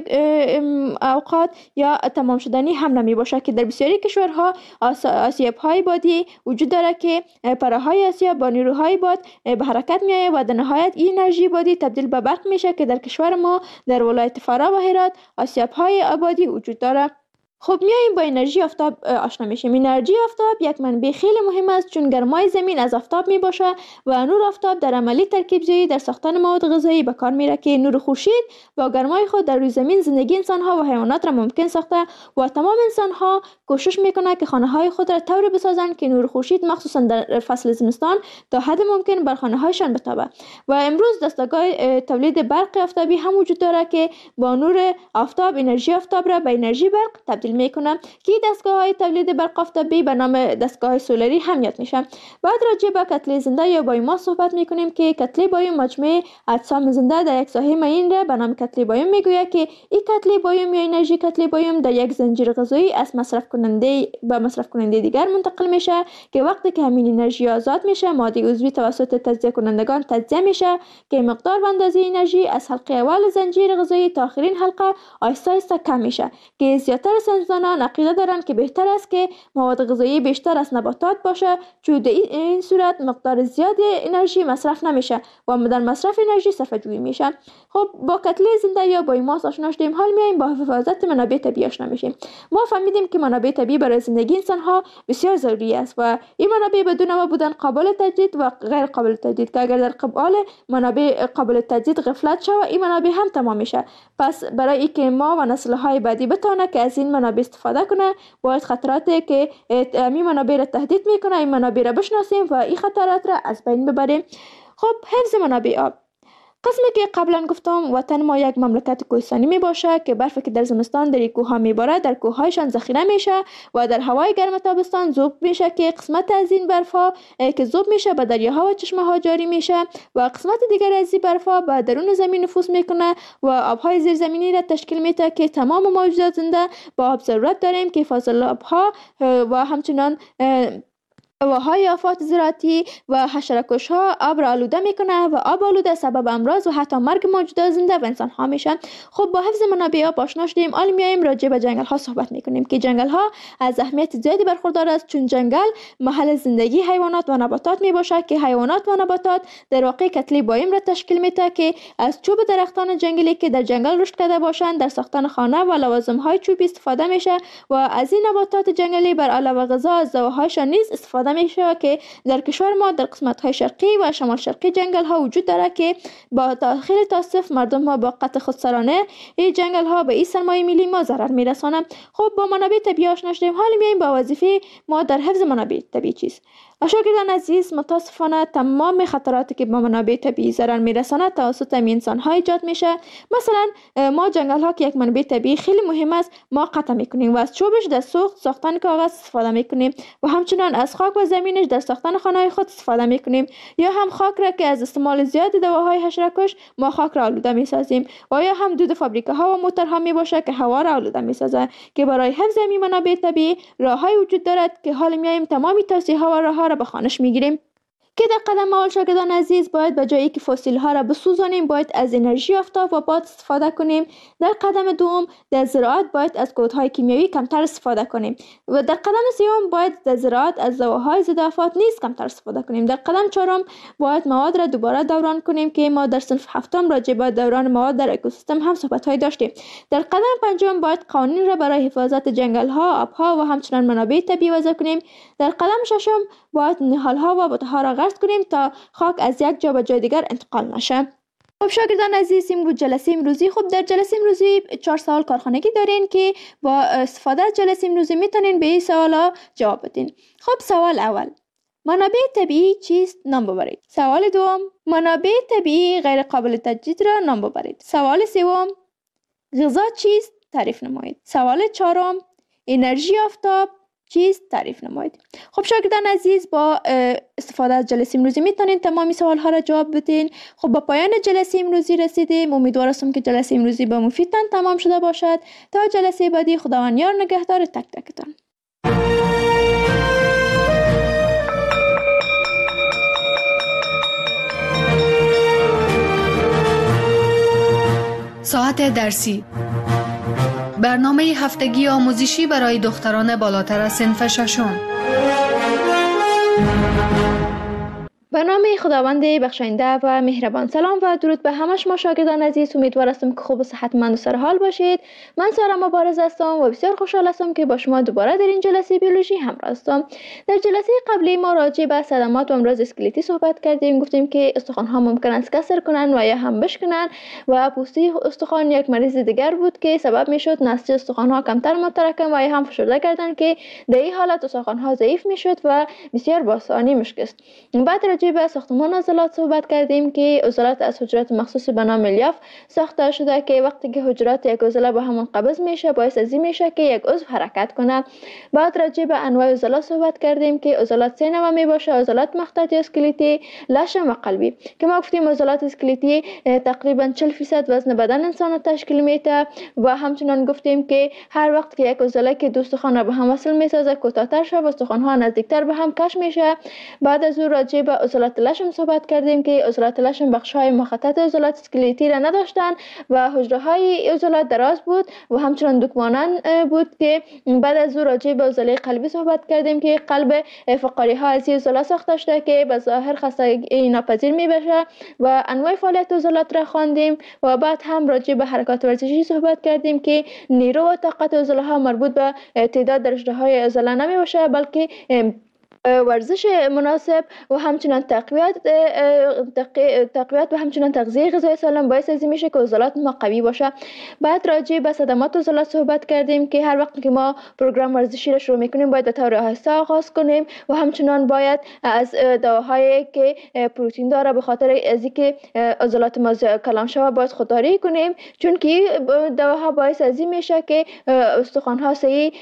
اوقات یا تمام شدنی هم نمی باشه که در بسیاری کشورها آسیاب های بادی وجود داره که پرههای آسیاب با نیروهای باد به حرکت می آید و در نهایت این انرژی بادی تبدیل به برق میشه که در کشور ما در ولایت فرا و هرات آسیاب های آبادی وجود داره. خب میایم با انرژی آفتاب آشنا میشیم. انرژی آفتاب یک منبع خیلی مهم است چون گرمای زمین از آفتاب می باشه و نور آفتاب در عملی ترکیب زایی در ساختن مواد غذایی به کار میره که نور خورشید با گرمای خود در روی زمین زندگی انسان ها و حیوانات را ممکن ساخته و تمام انسان ها کوشش میکنه که خانه های خود را طوری بسازند که نور خورشید مخصوصا در فصل زمستان تا حد ممکن بر خانه هایشان بتابه. و امروز دستگاه تولید برق آفتابی هم وجود داره که با نور آفتاب انرژی آفتاب را به انرژی برق تبدیل تشکیل میکنه که دستگاه‌های تولید برق آفتابی به نام دستگاه سولری هم یاد میشه. بعد راجع به کتله زنده یا بایوماس صحبت میکنیم که کتله بایوم مجموعه اجسام زنده در یک ساحه معین را به نام کتله بایوم میگوید که این کتله بایوم یا انرژی کتله بایوم در یک زنجیر غذایی از مصرف کننده به مصرف کننده دیگر منتقل میشه که وقتی که همین انرژی آزاد میشه ماده عضوی توسط تجزیه کنندگان تجزیه میشه که مقدار و اندازه انرژی از حلقه اول زنجیر غذایی تا آخرین حلقه آهسته آهسته کم میشه که زیاتر ساینسدانان عقیده دارند که بهتر است که مواد غذایی بیشتر از نباتات باشه چون در این صورت مقدار زیاد انرژی مصرف نمیشه و در مصرف انرژی صرفه جویی میشه. خب با کتله زنده یا بایوماس آشنا شدیم، حال میایم با حفاظت منابع طبیعی آشنا میشیم. ما فهمیدیم که منابع طبیعی برای زندگی انسان ها بسیار ضروری است و این منابع بدون ما بودن قابل تجدید و غیر قابل تجدید که اگر در قبال منابع قابل تجدید غفلت شود این منابع هم تمام میشه. پس برای اینکه ما و نسل های بعدی بتونه که از این منابع استفاده کنه باید خطراتی که این منابع را تهدید میکنه این منابع را بشناسیم و این خطرات را از بین ببریم. خب حفظ منابع آب. قسمی که قبلا گفتم وطن ما یک مملکت کوهستانی می باشه که برفی که در زمستان در کوه ها می باره در کوه هایشان ذخیره میشه و در هوای گرم تابستان ذوب میشه که قسمت از این برف ها که ذوب میشه به دریاها و چشمه ها جاری میشه و قسمت دیگر از این برف ها به درون زمین نفوذ میکنه و آبهای زیرزمینی را تشکیل میده که تمام موجودات زنده با آب ضرورت داریم که فاضل آبها و همچنان هواهای آفات زراعتی و حشره‌کش ها آب را آلوده میکنه و آب آلوده سبب امراض و حتی مرگ موجودات زنده و انسان ها میشن. خب با حفظ منابع آب آشنا شدیم، حالا میایم راجع به جنگل ها صحبت میکنیم که جنگل ها از اهمیت زیادی برخوردار است چون جنگل محل زندگی حیوانات و نباتات میباشه که حیوانات و نباتات در واقع کتله بایوم را تشکیل میده که از چوب درختان جنگلی که در جنگل رشد کرده باشند در ساختن خانه و لوازم های چوبی استفاده میشه و از این نباتات جنگلی بر علاوه غذا از دواهایشان نیز استفاده میشه که در کشور ما در قسمت های شرقی و شمال شرقی جنگل ها وجود داره که با خیلی تاسف مردم ها با قطع خودسرانه این جنگل ها به این سرمایه ملی ما ضرر میرسانه. خب با منابع طبیعی آشنا شدیم، حالا میایم با وظیفه ما در حفظ منابع طبیعی چیست. شاگردان عزیز، متاسفانه تمام خطراتی که با منابع طبیعی ضرر میرسانه توسط انسان ها ایجاد میشه. مثلا ما جنگل ها که یک منبع طبیعی خیلی مهم است ما قطع میکنیم و از چوبش در ساختن کاغذ استفاده میکنیم و همچنان از خاک و زمینش در ساختن خانه خود استفاده میکنیم یا هم خاک را که از استعمال زیاد دواهای حشره‌کش ما خاک را آلوده میسازیم و یا هم دود فابریکه ها و موتورها میباشه که هوا را آلوده میسازه که برای حفظ این منابع طبیعی راههای وجود دارد که حالا میایم تمامی توصیه ها و راهها را به خوانش میگیریم. که در قدم اول شاگردان عزیز باید به جایی که فسیل ها را بسوزانیم باید از انرژی آفتاب و باد استفاده کنیم. در قدم دوم در زراعت باید از کودهای کیمیایی کمتر استفاده کنیم و در قدم سوم باید در زراعت از دواهای ضد آفات نیز کمتر استفاده کنیم. در قدم چهارم باید مواد را دوباره دوران کنیم که ما در صنف هفتم راجع به دوران مواد در اکوسیستم هم صحبت های داشتیم. در قدم پنجم باید قوانین را برای حفاظت جنگل ها، آبها و همچنان منابع طبیعی وضع کنیم. در قدم ششم باید نهال ها و بوته ها را غرس کنیم تا خاک از یک جا به جای دیگر انتقال نشه. خب شاگردان عزیز، این بود جلسه امروزی. خب در جلسه امروزی 4 سوال کارخانگی دارین که با استفاده از جلسه امروزی میتونین به این سوالا جواب بدین. خب سوال اول، منابع طبیعی چیست؟ نام ببرید. سوال دوم، منابع طبیعی غیر قابل تجدید را نام ببرید. سوال سوم، غذا چیست؟ تعریف نمایید. سوال چهارم، انرژی آفتاب چیست؟ تعریف نمایید. خب شاگردان عزیز، با استفاده از جلسه امروزی میتونین تمامی سوال ها را جواب بدین. خب با پایان جلسه امروزی رسیدیم. امیدوارم که جلسه امروزی به مفیدتان تمام شده باشد. تا جلسه بعدی، خداوند یار نگهدار تک تکتان. ساعت درسی، برنامه هفتگی آموزشی برای دختران بالاتر از صنف ششم. به نام خداوند بخشاینده و مهربان. سلام و درود به همه شما شاگردان عزیز. امیدوارم که خوب و صحتمند و سرحال باشید. من سارا مبارز هستم و بسیار خوشحال هستم که با شما دوباره در این جلسه بیولوژی همراه هستم. در جلسه قبلی ما راجع به صدمات و امراض اسکلتی صحبت کردیم. گفتیم که استخوان ها ممکن است کسر کنن و یا هم بشکنن و پوسته استخوان یک مریض دیگر بود که سبب میشد نسج استخوان ها کمتر متراکم و یا هم فشرده کردن که در این حالت استخوان ها ضعیف میشد و بسیار با آسانی میشکست. بعد راجع به ساختمان عضلات صحبت کردیم که عضلات از حجرات مخصوص به نام الیاف ساخته شده که وقتی که حجرات یک عضله به هم منقبض میشه باعث از این میشه که یک عضو حرکت کنه. بعد راجع به انواع عضلات صحبت کردیم که عضلات سه نوع می باشه: عضلات مخططی، اسکلتی، لشم و قلبی. که ما گفتیم عضلات اسکلتی تقریبا 40% وزن بدن انسان تشکیل میده و همچنان گفتیم که هر وقت که یک عضله که دو استخوان را به هم وصل میسازه کوتاه‌تر شد و استخوان‌ها نزدیکتر به هم کش میشه. بعد از اون راجع به عضلات لشم صحبت کردیم که عضلات لشم بخش‌های مخطط عضلات اسکلتی را نداشتن و حجره‌های عضلات دراز بود و همچنان دکمانند بود. که بعد از اون راجع به عضله قلبی صحبت کردیم که قلب فقاری‌ها از این عضله ساخته شده که به ظاهر خستگی ناپذیر میبشه و انواع فعالیت عضلات را خواندیم. و بعد هم راجع به حرکات ورزشی صحبت کردیم که نیرو و طاقت عضله‌ها مربوط به تعداد درجه‌های عضله نمیباشه بلکه ورزش مناسب و همچنان تقویت و همچنان تغذیه غذایی سالم باعث از این میشه که عضلات ما قوی باشه. بعد راجع به صدمات عضلات صحبت کردیم که هر وقت که ما پروگرام ورزشی را شروع میکنیم باید به طور آهسته آغاز کنیم و همچنان باید از دواهایی که پروتئین داره به خاطر از اینکه عضلات ما کلان شوه باید خودداری کنیم، چون که دواها باعث از این میشه که استخوان‌ها صحیح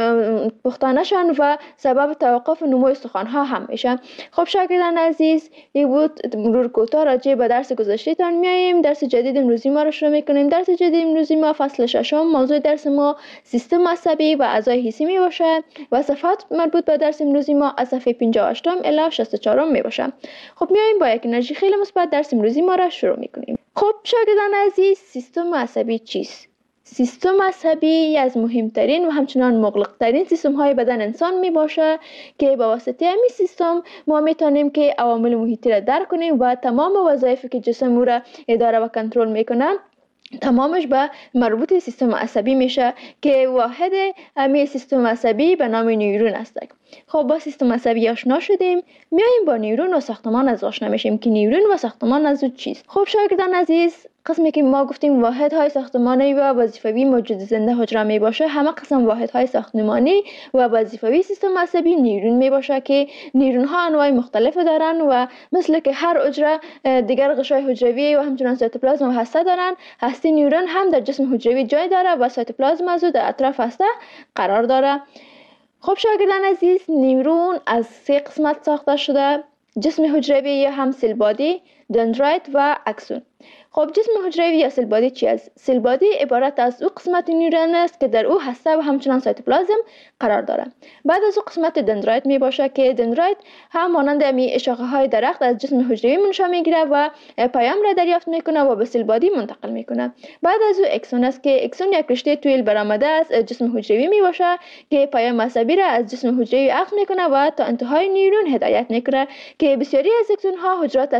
پخته نشن و سبب توقف نمو استخوان‌ها هم میشن. خب شاگردان عزیز، این بود مرور کوتاه راجع به درس گذشته تان میایم. درس جدید امروزی ما رو شروع میکنیم. درس جدید امروزی ما فصل ششم، موضوع درس ما سیستم عصبی و اعضای حسی می باشد و صفحات مربوط به درس امروزی ما از صفحه 58 الی 64 می باشد. خب میایم با یک انرژی خیلی مثبت درس امروزی ما را شروع میکنیم. خب شاگردان عزیز، سیستم عصبی چیست؟ سیستم عصبی از مهمترین و همچنان مغلقترین سیستم های بدن انسان می باشه که با واسطه همین سیستم ما میتونیم که عوامل محیطی را درک کنیم و تمام وظایفی که جسم او را اداره و کنترل میکنه تمامش به مربوط سیستم عصبی میشه که واحد همین سیستم عصبی به نام نیورون است. خب با سیستم عصبی آشنا شدیم، میایم با نیورون و ساختمان از آشنا میشیم که نیورون و ساختمان از چیست. خب شاگردان عزیز، قسمی که ما گفتیم واحدهای ساختمانی و وظیفوی موجود زنده حجره می باشه، همه قسم واحدهای ساختمانی و وظیفوی سیستم عصبی نیورون می باشه که نیورون ها انواع مختلف دارن و مثل که هر حجره دیگر غشای حجروی و همچنان سایتوپلازم و هسته دارن، هسته نیورون هم در جسم حجروی جای داره و سایتوپلازم از در اطراف هسته قرار داره. خب شاگردان عزیز، نیورون از 3 قسمت ساخته شده: جسم حجروی یا هم سیل بادی، دندرایت و اکسون. خب جسم حجروی یا سیل بادی چی است؟ سیل بادی عبارت از او قسمت نیورون است که در او هسته و همچنان سایتوپلازم قرار داره. بعد از او قسمت دندرایت می باشه که دندرایت هم مانند امی شاخه های درخت از جسم حجروی منشأ میگیره و پیام را دریافت میکنه و به سیل بادی منتقل میکنه. بعد از او اکسون است که اکسون یک رشته طویل برآمده از جسم حجروی می باشه که پیام عصبی را از جسم حجروی اخذ میکنه و تا انتهای نیورون هدایت میکنه که بسیاری از اکسون ها حجرات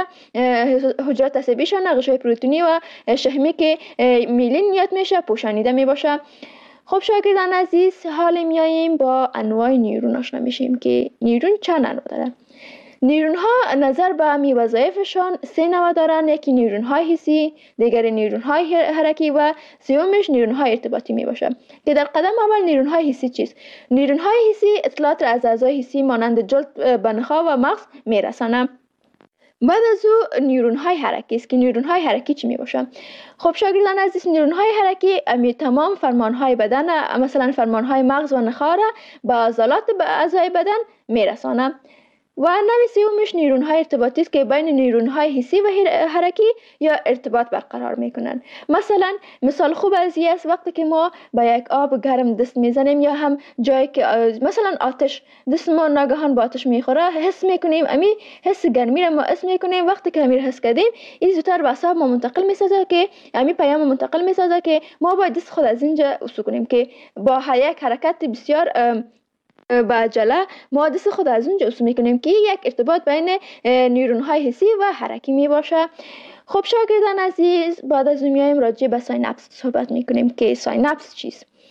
عصبیشان غشای پروتئینی و شحمی که میلین یاد میشه پوشانیده می باشه. خب شاگردان عزیز، حال میاییم با انواع نیورون آشنا میشیم که نیورون چند انواع داره. نیورون ها نظر به می وظایفشان 3 نوع دارن: یکی نیورون های حسی، دیگر نیورون های حرکی و سومش نیورون های ارتباطی می باشه. که در قدم اول نیورون های حسی چیست؟ نیورون های حسی اطلاعات را از اعضای حسی مانند جلد به نخاع و مغز میرسانه. بعد از او نیورون های حرکی است که نیورون های حرکی چی می باشه؟ خب شاگردان عزیز، نیورون های حرکی تمام فرمان های بدن، مثلا فرمان های مغز و نخاع را به عضلات به اعضای بدن میرسانه. و نوع سومش نیورون های ارتباطی است که بین نیورون های حسی و حرکی یا ارتباط برقرار میکنن. مثال خوب از این است وقتی که ما به یک آب گرم دست میزنیم یا هم جایی که مثلا آتش دست ما ناگهان با آتش میخوره حس میکنیم، امی حس گرمی را ما حس میکنیم. وقتی که امیر حس کردیم این زودتر به اعصاب ما منتقل میسازه که امی پیام منتقل میسازه که ما باید دست خود از اینجا عصو کنیم که با یک حرکت بسیار با عجله ما دست خود از اونجا عصو میکنیم که یک ارتباط بین نیورون های حسی و حرکی می باشه. خب شاگردان عزیز، بعد از اون میایم راجع به ساینپس صحبت میکنیم که ساینپس چیست.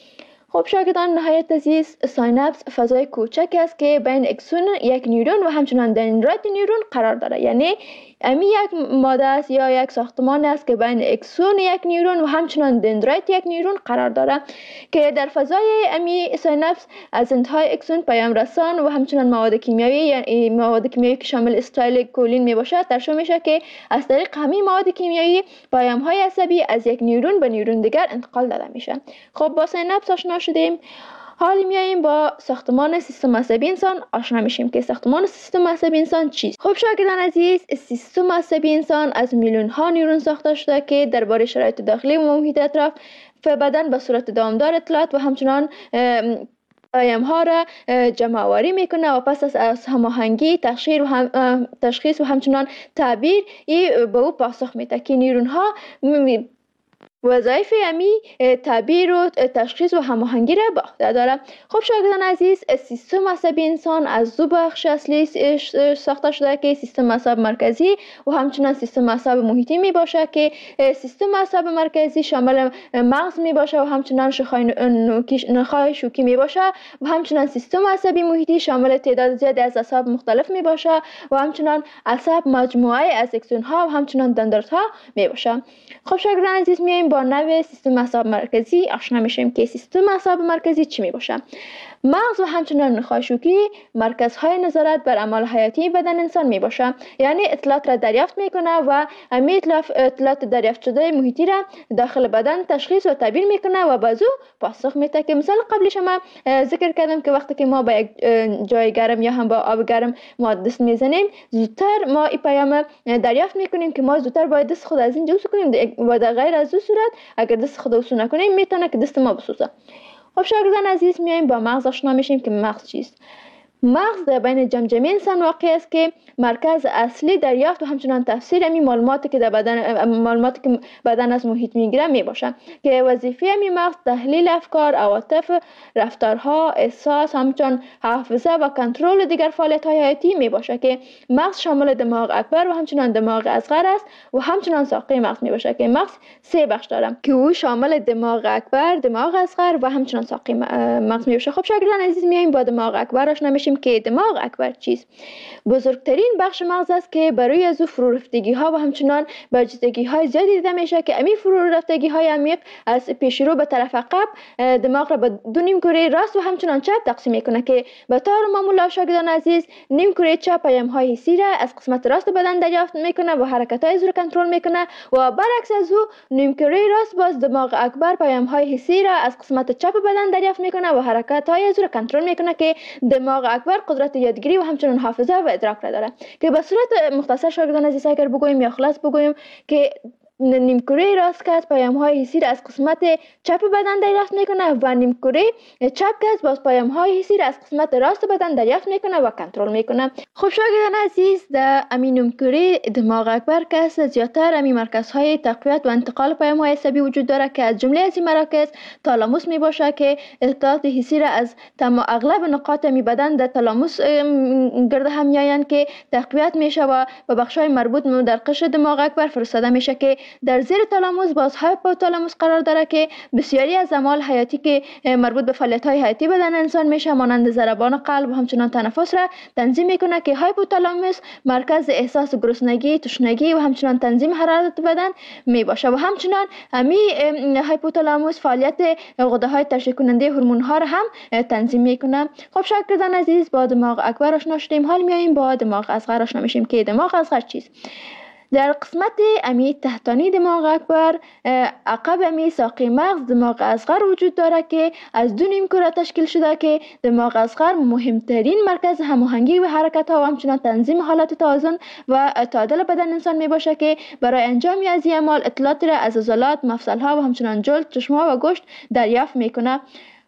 خب شاگردان نهایت عزیز، ساینپس فضای کوچک است که بین اکسون یک نیورون و همچنان دندرایت نیورون قرار داره. یعنی امی یک ماده است یا یک ساختمان است که بین اکسون یک نیورون و همچنان دندرایت یک نیورون قرار داره که در فضای امی ساینپس از انتهای اکسون پیام رسان و همچنان مواد کیمیایی که شامل استایل کولین می باشد ترشح میشه که از طریق همین مواد کیمیایی پیام های عصبی از یک نیورون به نیورون دیگر انتقال داده میشه. خب با ساینپس آشنا شدیم. حالا میاییم با ساختمان سیستم عصبی انسان آشنا میشیم که ساختمان سیستم عصبی انسان چیست. خب شاگردان عزیز، سیستم عصبی انسان از میلیون ها نیورون ساخته شده که درباره شرایط داخلی و محیط اطراف بدن به صورت دامدار اطلاعات و همچنان پیام ها را جمع آوری میکنه و پس از هماهنگی تشخیص و همچنان تعبیر به او پاسخ میده که نیورون ها وظایف امی تعبیر و تشخیص و هماهنگی را به عهده داره. خب شاگردان عزیز، سیستم عصبی انسان از دو بخش اصلی ساخته شده که سیستم عصب مرکزی و همچنان سیستم عصب محیطی می باشه که سیستم عصب مرکزی شامل مغز می باشه و همچنان نخاع شوکی می باشه و همچنان سیستم عصبی محیطی شامل تعداد زیادی از اعصاب مختلف می باشه و همچنان عصب مجموعه از اکسون ها و همچنان دندرایت ها می باشه. خب شاگردان عزیز، میایم با نوع سیستم اعصاب مرکزی آشنا میشیم که سیستم اعصاب مرکزی چی می باشه. مغز و همچنان نخاع شوکی مرکزهای نظارت بر اعمال حیاتی بدن انسان می باشه. یعنی اطلاعات را دریافت میکنه و امی اطلاعات دریافت شده محیطی را داخل بدن تشخیص و تعبیر میکنه و بازو پاسخ میده که مثال قبلی شما ذکر کردم که وقتی که ما با یک جای گرم یا هم با آب گرم ما دست میزنیم، زودتر ما این پیام دریافت میکنیم که ما زودتر باید دست خود از اینجا وسو کنیم و در غیر از این صورت اگر دست خود وسو نکنیم میتونه که دست ما بسوزه. خب شاگردان عزیز، میایم با مغز آشنا میشیم که مغز چیست. مغز در بین جمجمه انسان واقع است که مرکز اصلی دریافت و همچنان تفسیر امی معلوماتی که بدن از محیط میگیره می باشه که وظیفه امی مغز تحلیل افکار، عواطف، رفتارها، احساس، همچنان حافظه و کنترل دیگر فعالیت‌های حیاتی می باشه که مغز شامل دماغ اکبر و همچنان دماغ اصغر است و همچنان ساقه مغز می باشه که مغز 3 بخش داره که او شامل دماغ اکبر، دماغ اصغر و همچنان ساقه مغز می باشه. خب شاگردان عزیز، میایم با دماغ اکبر آشنا میشیم که دماغ اکبر چیست. بزرگترین بخش مغز است که برای از او فرو رفتگی ها و همچنان برجستگی های زیادی دیده میشه که امی فرو رفتگی های عمیق از پیش رو به طرف عقب دماغ را به دو نیمکره راست و همچنان چپ تقسیم میکنه که به طور معمول شاگردان عزیز نیمکره چپ پیام های حسی را از قسمت راست بدن دریافت میکنه و حرکت های رو کنترل میکنه و برعکس از او نیمکره راست باز دماغ اکبر پیام های حسی را از قسمت چپ بدن دریافت میکنه و حرکت های رو کنترل میکنه که دماغ اکبر قدرت یادگیری و همچنان حافظه و ادراک را داره که به صورت مختصر شاگردان عزیز اگر بگوییم یا خلاص بگوییم که نیمکره راست که پیام های حسی را از قسمت چپ بدن دریافت میکنه و نیمکره چپ که باز پیام های حسی را از قسمت راست بدن دریافت میکنه و کنترل میکنه. خب شاگردان عزیز، در امین نیمکره دماغ اکبر که زیادتر امی مرکزهای تقویت و انتقال پیام های عصبی وجود داره که از جمله از این مراکز تالاموس می باشه که اطلاعات حسی را از اغلب نقاط امی بدن در تالاموس گرد هم میآیند که تقویت میشه و به بخش‌های مربوط در قشر دماغ اکبر فرستاده میشه که در زیر تالاموس باز هایپوتالاموس قرار داره که بسیاری از اعمال حیاتی که مربوط به فعالیت‌های حیاتی بدن انسان میشه مانند ضربان قلب و همچنان تنفس را تنظیم میکنه که هایپوتالاموس مرکز احساس گرسنگی، تشنگی و همچنان تنظیم حرارت بدن می باشه و همچنان امی هایپوتالاموس فعالیت غده‌های ترشح کننده هورمون‌ها را هم تنظیم میکنه. خب شاگردان عزیز، با دماغ اکبر آشنا شدیم. حال میاییم با دماغ اصغر آشنا میشیم که دماغ اصغر چیست. در قسمت امی تحتانی دماغ اکبر عقب امی ساقه مغز دماغ اصغر وجود داره که از دو نیمکره تشکیل شده که دماغ اصغر مهمترین مرکز هماهنگی و حرکت ها و همچنان تنظیم حالت توازن و تعادل بدن انسان می باشه که برای انجام از این اعمال اطلاعات را از عضلات، مفصل ها و همچنان جلد، چشم ها و گوشت دریافت میکنه. خب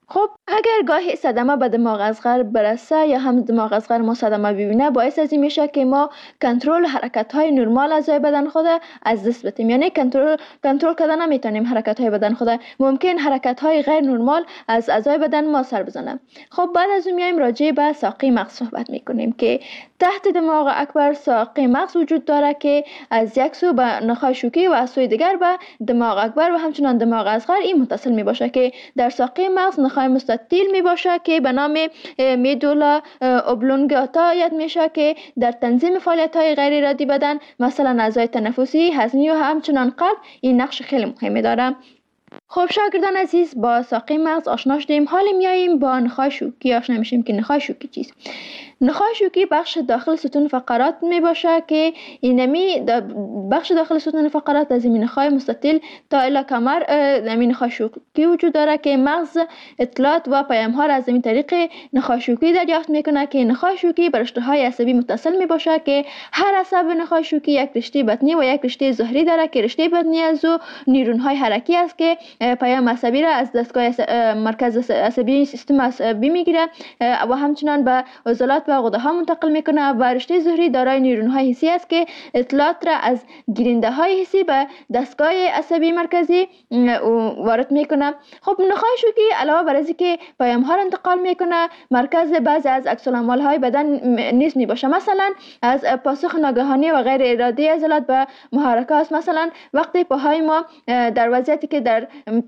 اگر گاهی صدمه به دماغ اصغر برسه یا هم دماغ اصغر ما صدمه ببینه، باعث از این میشه که ما کنترل حرکت های نرمال اعضای بدن خود از دست بدیم. یعنی کنترل کردن نمیتونیم حرکت های بدن خود، ممکن حرکت های غیر نرمال از اعضای بدن ما سر بزنه. خب بعد از اون میایم راجع به ساقه مغز صحبت میکنیم که تحت دماغ اکبر ساقه مغز وجود داره که از یک سو به نخاع شوکی و از سوی دیگر به دماغ اکبر و همچنان دماغ اصغر این متصل می باشه که در ساقه مغز نخاع مستطیل می باشه که به نام میدولا اوبلونگاتا یاد میشه که در تنظیم فعالیت های غیر ارادی بدن مثلا اعضای تنفسی، هضمی و همچنان قلب این نقش خیلی مهمی داره. خب شاگردان عزیز، با ساقه مغز آشنا شدیم، حالا میاییم با نخاع شوکی آشنا میشیم که نخاع شوکی چیست. نخاع شوکی بخش داخل ستون فقرات می باشه که اینمی بخش داخل ستون فقرات از این نخاع مستطیل تا الی کمر نخاع شوکی وجود داره که مغز اطلاعات و پیام ها را از این طریق نخاع شوکی دریافت میکنه که نخاع شوکی به رشته های عصبی متصل می باشه که هر عصب نخاع شوکی یک رشته بطنی و یک رشته ظهری داره که رشته بطنی از نیورون های حرکی است که پیام عصبی را از دستگاه مرکز عصبی سیستم عصبی میگیره و همچنان به عضلات و غده ها منتقل میکنه و رشته ظهری دارای نیورون های حسی است که اطلاعات را از گیرنده های حسی به دستگاه عصبی مرکزی وارد میکنه. خب نخاع شوکی علاوه بر اینکه پیام ها را انتقال میکنه، مرکز بعضی از عکس العمل های بدن نیز میباشه، مثلا از پاسخ ناگهانی و غیر ارادی عضلات به محرکات. مثلا وقتی پاهای ما در وضعیتی که در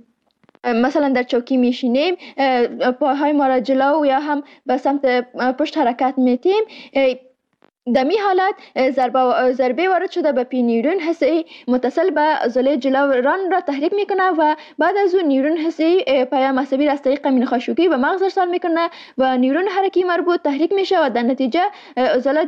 مثلا در چوکی میشینیم، پاهای ما را جلو یا هم به سمت پشت حرکت میتیم، در می حالت ضربه وارد شده به پی نیورون حسی متصل به عضله جلویان را تحریک میکنه و بعد از اون نیورون حسی پیام عصبی را از طریق نخاع شوکی به مغز ارسال میکنه و نیورون حرکی مربوط تحریک میشه و در نتیجه عضله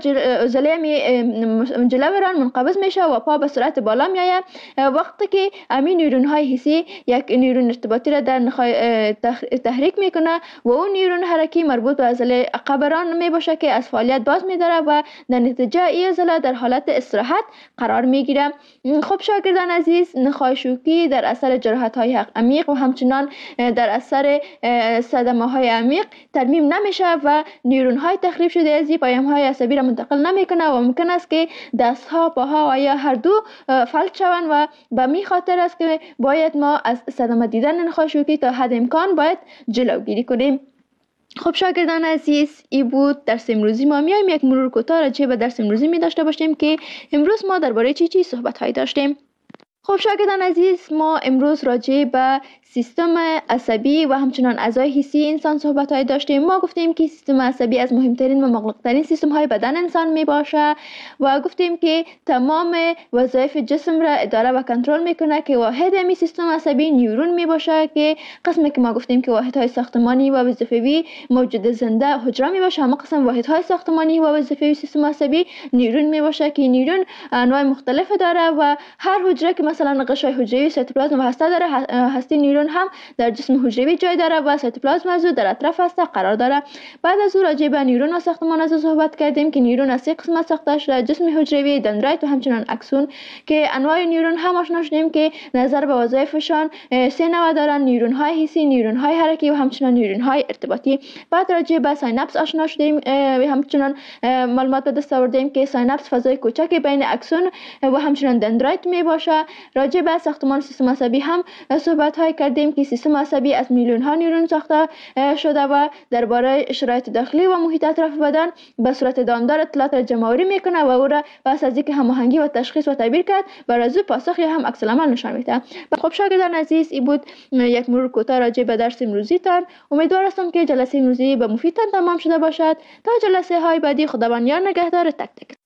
جلویان منقبض میشه و پا به سرعت بالا میآید. وقتی که همین نیورون های حسی یک نیورون ارتباطی را در نخاع تحریک میکنه و اون نیورون حرکی مربوط به عضله عقبران میباشه که از فعالیت باز میداره و در نتیجه این عضله در حالت استراحت قرار میگیره. خب شاگردان عزیز، نخاع شوکی در اثر جراحت های عمیق و همچنان در اثر صدمه های عمیق ترمیم نمیشه و نیورون های تخریب شده از پیام های عصبی را منتقل نمیکنه و ممکن است که دست ها، پاها و یا هر دو فلج شوند و به می خاطر است که باید ما از صدمه دیدن نخاع شوکی تا حد امکان باید جلوگیری کنیم. خب شاگردان عزیز، این بود درس امروزی ما. میایم یک مرور کوتاه راجع به درس امروزی می داشته باشیم که امروز ما درباره چی صحبت هایی داشتیم. خب شاگردان عزیز، ما امروز راجع به سیستم عصبی و همچنان اعضای حسی انسان صحبت های داشتیم. ما گفتیم که سیستم عصبی از مهمترین و مغلقترین سیستم های بدن انسان می باشه و گفتیم که تمام وظایف جسم را اداره و کنترل میکنه که واحد می سیستم عصبی نیورون می باشه که قسمی که ما گفتیم که واحد های ساختمانی و وظیفوی موجود زنده حجره می باشه، اما قسم واحد های ساختمانی و وظیفوی سیستم عصبی نیورون می باشه که نیورون انواع مختلف داره و هر حجره که مثلا قشای حجروی، سیتوپلازم و هسته داره، هسته نیورون هم در جسم حجروی جای داره و سیتوپلازم از در اطراف هسته قرار داره. بعد از اون راجع به نیورون و ساختمان از صحبت کردیم که نیورون از سه قسم ساخته شده: جسم حجروی، دندرایت و همچنان اکسون، که انواع نیورون هم آشنا شدیم که نظر به وظایفشان سه نوع دارن: نیورون های حسی، نیورون های حرکی و همچنان نیورون های ارتباطی. بعد راجع به سایناپس آشنا شدیم و همچنان معلومات به دست آوردیم که سایناپس فضای کوچک بین اکسون و همچنان دندرایت می باشه. راجع به ساختمان سیستم عصبی هم صحبت های کردیم که سیستم عصبی از میلیون ها نیورون ساخته شده و درباره شرایط داخلی و محیط اطراف بدن به صورت دامدار اطلاعات را جمع‌آوری میکنه و او را پس از اینکه هماهنگی و تشخیص و تعبیر کرد بر از پاسخ یا هم عکس العمل نشان میده. خب شاگردان عزیز، این بود یک مرور کوتاه راجع به درس امروزی تان. امیدوار هستم که جلسه امروزی به مفیدتان تمام شده باشد. تا جلسه های بعدی، خداوند یار نگهدار تک تک.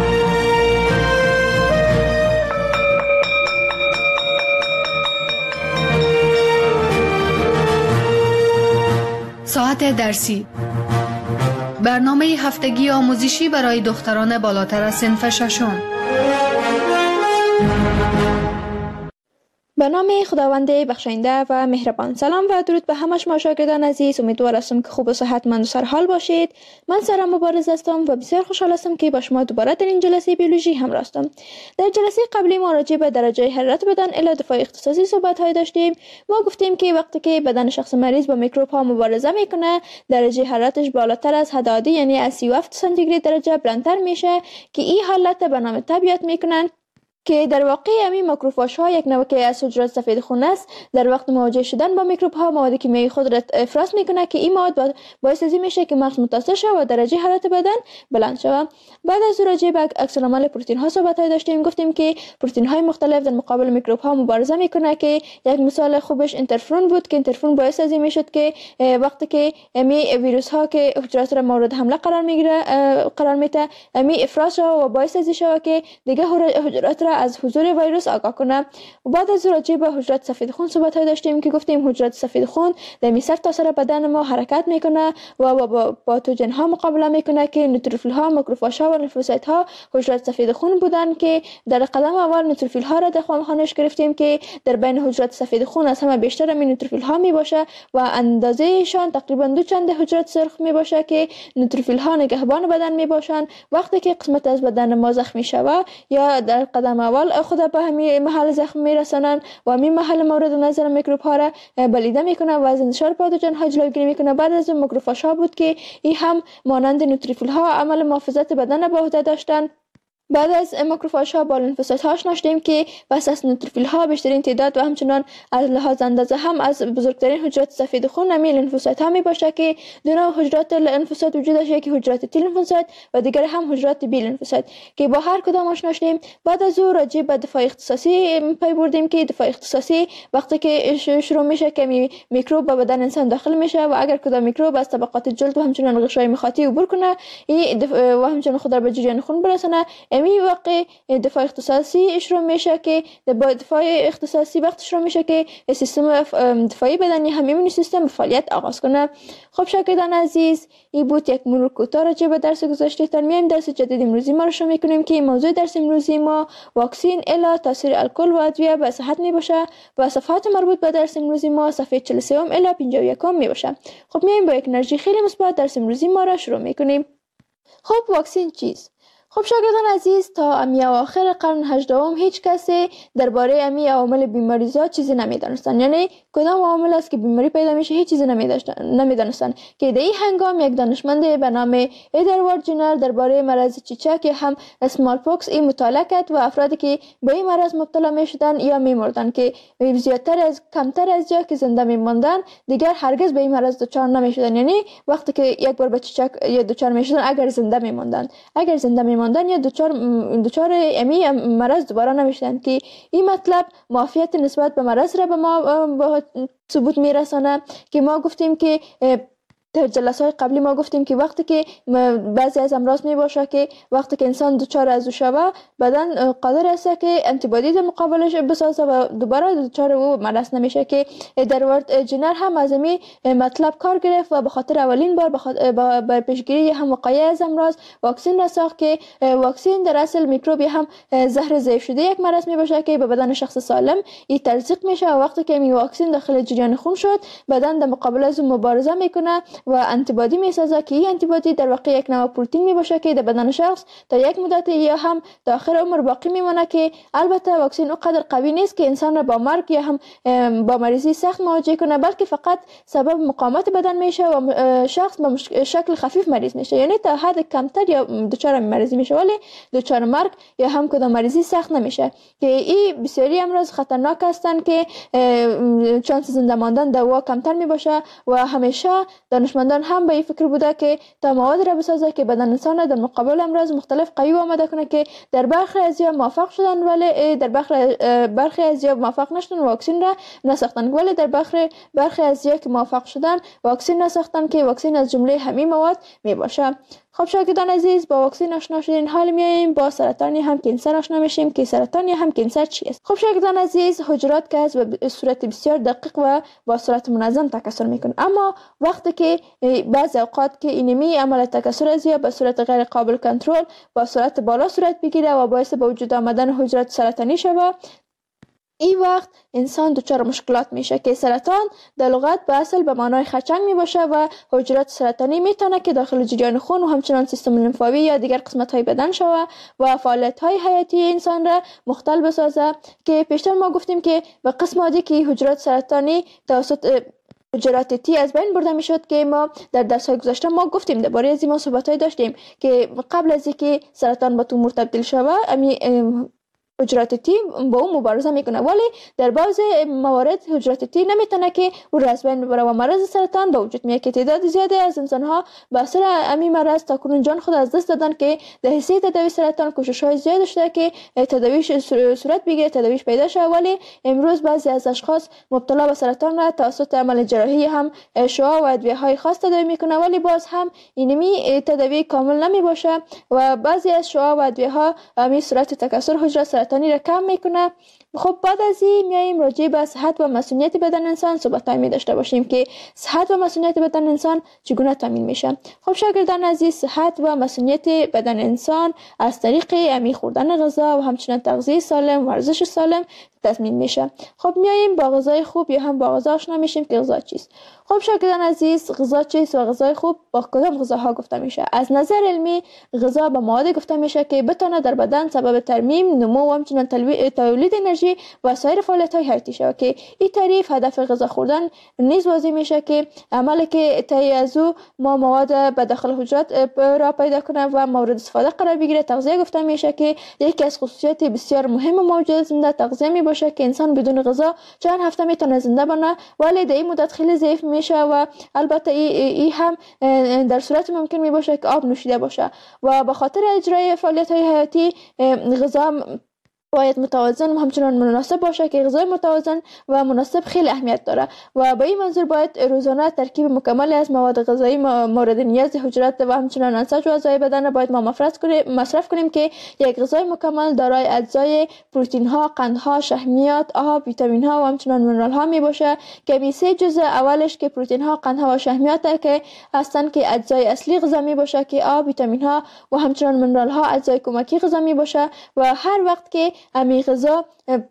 ساعت درسی، برنامه هفتگی آموزشی برای دختران بالاتر از صنف ششم. به نام خداوند بخشاینده و مهربان. سلام و درود به همه شما شاگردان عزیز. امیدوار هستم که خوب و صحتمند و سرحال باشید. من سارا مبارز هستم و بسیار خوشحال هستم که با شما دوباره در این جلسه بیولوژی همراه هستم. در جلسه قبلی ما راجع به درجه حرارت بدن الی دفاع اختصاصی صحبت های داشتیم. ما گفتیم که وقتی که بدن شخص مریض با میکروب ها مبارزه میکنه، درجه حرارتش بالاتر از حد عادی یعنی از 37 سانتیگراد درجه بلندتر میشه که این حالت به نام تبیات میکنن که در واقع همین ماکروفاژ ها یک نوع که از حجرات سفید خون است. در وقت مواجه شدن با میکروب ها مواد کیمیایی خود را افراز میکنه که این مواد باعث میشه که مغز متاثر شود و درجه حرارت بدن بلند شود. بعد از راجع به عکس العمل پروتئین ها صحبت داشتیم. گفتیم که پروتئین های مختلف در مقابل میکروب ها مبارزه میکنه که یک مثال خوبش انترفرون بود که انترفرون باعث از این میشد که وقتی که می ویروس ها که حجرات را مورد حمله قرار میده می افراز شود و باعث از شود که دیگه حجرات را از حضور ویروس آگاه کنه. و بعد از راجع به حجرات سفید خون صحبت داشتیم که گفتیم حجرات سفید خون در سر تا سر بدن ما حرکت میکنه و با پاتوژن ها مقابله میکنه که نوتروفیل ها، ماکروفاژ ها و لیمفوسایت ها حجرات سفید خون بودن که در قدم اول نوتروفیل ها را در خانش گرفتیم که در بین حجرات سفید خون از همه بیشتر می نوتروفیل ها می باشه و اندازه شان تقریبا 2 چند حجرات سرخ می باشه که نوتروفیل ها نگهبان بدن می باشند. وقتی که قسمت از بدن ما زخمی شود یا در قدم اول خود به همین محل زخم میرسانند و همین محل مورد نظر میکروب ها را بلیده میکنه و از انتشار پاتوژن ها جلوگیری میکنه. بعد از اون ماکروفاژ ها بود که این هم مانند نوتروفیل ها عمل محافظت بدن به عهده داشتند. بعد از ماکروفاژ ها با لیمفوسایت ها آشنا شدیم که پس از نوتروفیل ها بیشترین تعداد و همچنان از لحاظ اندازه هم از بزرگترین حجرات سفید خون همین لیمفوسایت ها می باشه که دو نوع حجرات لیمفوسایت وجود داشته، یکی حجرات تی لیمفوسایت و دیگر هم حجرات بی لیمفوسایت که با هر کدام آشنا شدیم. بعد از او راجع به دفاع اختصاصی پی بردیم که دفاع اختصاصی وقتی که شروع میشه که میکروب به بدن انسان داخل میشه و اگر کدام میکروب از طبقات جلد و همچنان غشای مخاطی عبور کنه و همچنان خود را به جریان خون برسانه، می واقع دفاع اختصاصی شروع میشه که با دفاع اختصاصی وقت شروع میشه که سیستم دفاعی بدنی هم ایمنی سیستم فعالیت آغاز کنه. خب شاگردان عزیز، این بود یک مرور کوتاه راجع به درس گذشته. تا میایم درس جدید امروزی ما رو شروع میکنیم که موضوع درس امروزی ما واکسین الی تاثیر الکل و ادویه به صحت می باشه و صفحات مربوط به درس امروزی ما صفحه 43 الی 51 می باشه. خب میایم با یک انرژی خیلی مثبت درس امروزی ما را شروع میکنیم. خب واکسین چیست؟ خب شاگردان عزیز، تا اواخر قرن 18 هیچ کسی درباره عوامل بیماریزا چیزی نمیدانستند. یعنی کدام عامل است که بیماری پیدا میشه هیچ چیزی نمیدانستند که در این هنگام یک دانشمند به نام ادوارد جنر درباره مرض چیچک یا هم اسمال پوکس این مطالعه کرد و افرادی که به این مرض مبتلا میشدن یا میمردن که کمتر از یا که زنده میماندن دیگر هرگز به این مرض دچار نمیشدن. یعنی وقتی که یک بار به چیچک یا دچار میشدن اگر زنده میماندن یا دچار امی مرض دوباره نمیشدن که این مطلب معافیت نسبت به مرض را به ما به ثبوت میرسانه که ما گفتیم که در جلسه های قبلی ما گفتیم که وقتی که بعضی از امراض می باشه که وقتی که انسان دچار از او شود بدن قادر است که انتیبادی در مقابلش بسازه و دوباره دچار او مرض نمیشه که ادوارد جنر هم از این مطلب کار گرفت و به خاطر اولین بار به پیشگیری هم وقایع از امراض واکسین را ساخت که واکسین در اصل میکروبی هم زهر ضعیف شده یک مرض می باشه که به بدن شخص سالم این تزریق میشه و وقتی که این واکسین داخل جریان خون شد بدن در مقابل از اون مبارزه میکنه و انتیبادی میسازه که این انتیبادی در واقع یک نوع پروتئین می باشه که در بدن شخص تا یک مدت یا هم تا آخر عمر باقی میمونه که البته واکسین اونقدر قوی نیست که انسان را با مرگ یا هم با مریضی سخت مواجه کنه، بلکه فقط سبب مقاومت بدن میشه و شخص به شکل خفیف مریض میشه. یعنی تا حد کمتر یا دچار مریضی میشه ولی دچار مرگ یا هم کدام مریضی سخت نمیشه که این بسیاری امراض خطرناک هستند که چانس زنده ماندن دوا کمتر می باشه و همیشه دانشمندان هم به این فکر بوده که تا مواد را بسازه که بدن انسان در مقابل امراض مختلف قوی آماده کنه که در برخی ازیا موفق شدن ولی در برخی ازیا موفق نشدن واکسین را نساختن، ولی در برخی ازیا که موفق شدن واکسین نساختن که واکسین از جمله همین مواد می باشه. خب شاگردان عزیز، با واکسین آشنا شدین، حال میایم با سرطان یا هم کانسر آشنا میشیم که سرطان یا هم کانسر چیست. خب شاگردان عزیز، حجرات که از به صورت بسیار دقیق و با صورت منظم تکثر میکنه، اما وقتی که بعضی اوقات که اینمی عمل تکثر از یا به صورت غیر قابل کنترل با سرعت بالا صورت بگیره و باعث به وجود آمدن حجرات سرطانی شود این وقت انسان دچار مشکلات میشه که سرطان در لغت به اصل به معنای خرچنگ می باشه و حجرات سرطانی میتونه که داخل جریان خون و همچنان سیستم لیمفاوی یا دیگر قسمت های بدن شوه و فعالیت های حیاتی انسان را مختل بسازه، که پیشتر ما گفتیم که به قسم عادی که حجرات سرطانی توسط حجرات تی از بین برده میشد که ما در درس های گذشته ما گفتیم درباره از این صحبت های داشتیم که قبل از اینکه سرطان به تومور تبدیل شوه حجرات تی با اون مبارزه میکنه، ولی در بعض موارد حجرات تی نمیتونه که او را از بین ببره و مرض سرطان به وجود میاد که تعداد زیادی از انسان ها به اثر همین مرض تاکنون جان خود از دست دادن، که در حیث تداوی سرطان کوشش های زیاد شده که تداویش صورت بگیره، تداویش پیدا شه، ولی امروز بعضی از اشخاص مبتلا به سرطان را توسط عمل جراحی هم شعاع و ادویه های خاص تداوی میکنه، ولی باز هم اینمی تداوی کامل نمی باشه و بعضی از شعاع و ادویه ها همین سرعت تکثر حجره سرطانی را کم میکنه. خب بعد از این میایم راجع به صحت و مسئولیت بدن انسان صحبت می داشته باشیم که صحت و مسئولیت بدن انسان چگونه تامین میشه. خب شاگردان عزیز، صحت و مسئولیت بدن انسان از طریق امی خوردن غذا و همچنین تغذیه سالم، ورزش سالم تضمین میشه. خب میایم با غذای خوب یا هم با غذا آشنا میشیم که غذا چیست. خب شاگردان عزیز، غذا چیست و غذای خوب با کدام غذاها گفته میشه؟ از نظر علمی غذا به مواد گفته میشه که بتونه در بدن سبب ترمیم، نمو و همچنین تولید انرژی و سایر فعالیت های حیاتی شود، که این تعریف هدف غذا خوردن نیز واضح میشه که عملی که طی از او ما مواد به داخل حجرات را پیدا کنه و مورد استفاده قرار بگیره. تغذیه گفته میشه که یکی از خصوصیات بسیار مهم موجودات زنده تغذیه می باشه که انسان بدون غذا چند هفته میتونه زنده بمونه، ولی در این مدت خیلی ضعیف میشه و البته ای هم در صورت ممکن می باشه که آب نوشیده باشه و به خاطر اجرای فعالیت های حیاتی غذا باید متوازن و همچنان مناسب باشه، که غذای متوازن و مناسب خیلی اهمیت داره و به این منظور باید روزانه ترکیب مکمل از مواد غذایی مورد نیاز حجرات و همچنان انساج و اعضای بدن باید ما مصرف کنیم که یک غذای مکمل دارای اجزای پروتئین ها، قند ها، شحمیات، آب، ویتامین ها و همچنان منرال ها می باشه، که می سه جزء اولش که پروتئین ها، قند ها و شحمیات که هستن که اجزای اصلی غذا می باشه، که آب، ویتامین ها و همچنان منرال ها اجزای کمکی غذا می باشه و هر وقت که امی غذا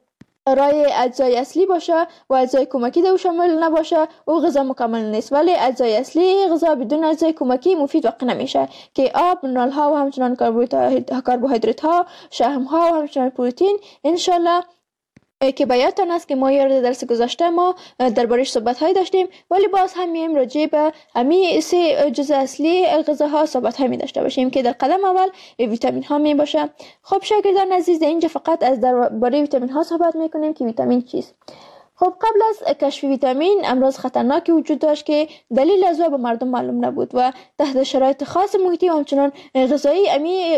رای اجزای اصلی باشه و اجزای کمکی در او شامل نباشه او غذا مکمل نیست، ولی اجزای اصلی غذا بدون اجزای کمکی مفید واقع نمیشه، که آب، منرال ها و همچنان کربوهیدرات ها، شحم ها و همچنان پروتئین. انشالله که بیاتون است که ما یاد درس گذشته ما دربارش صحبت های داشتیم، ولی باز هم میایم راجع به همین سه جزء اصلی غذاها صحبت های می داشته باشیم که در قدم اول ویتامین ها می باشه. خب شاگردان عزیز، اینجا فقط از درباره ویتامین ها صحبت میکنیم که ویتامین چیست. خب قبل از کشف ویتامین امراض خطرناکی وجود داشت که دلیل از او به مردم معلوم نبود و تحت شرایط خاص محیطی و همچنان غذایی امی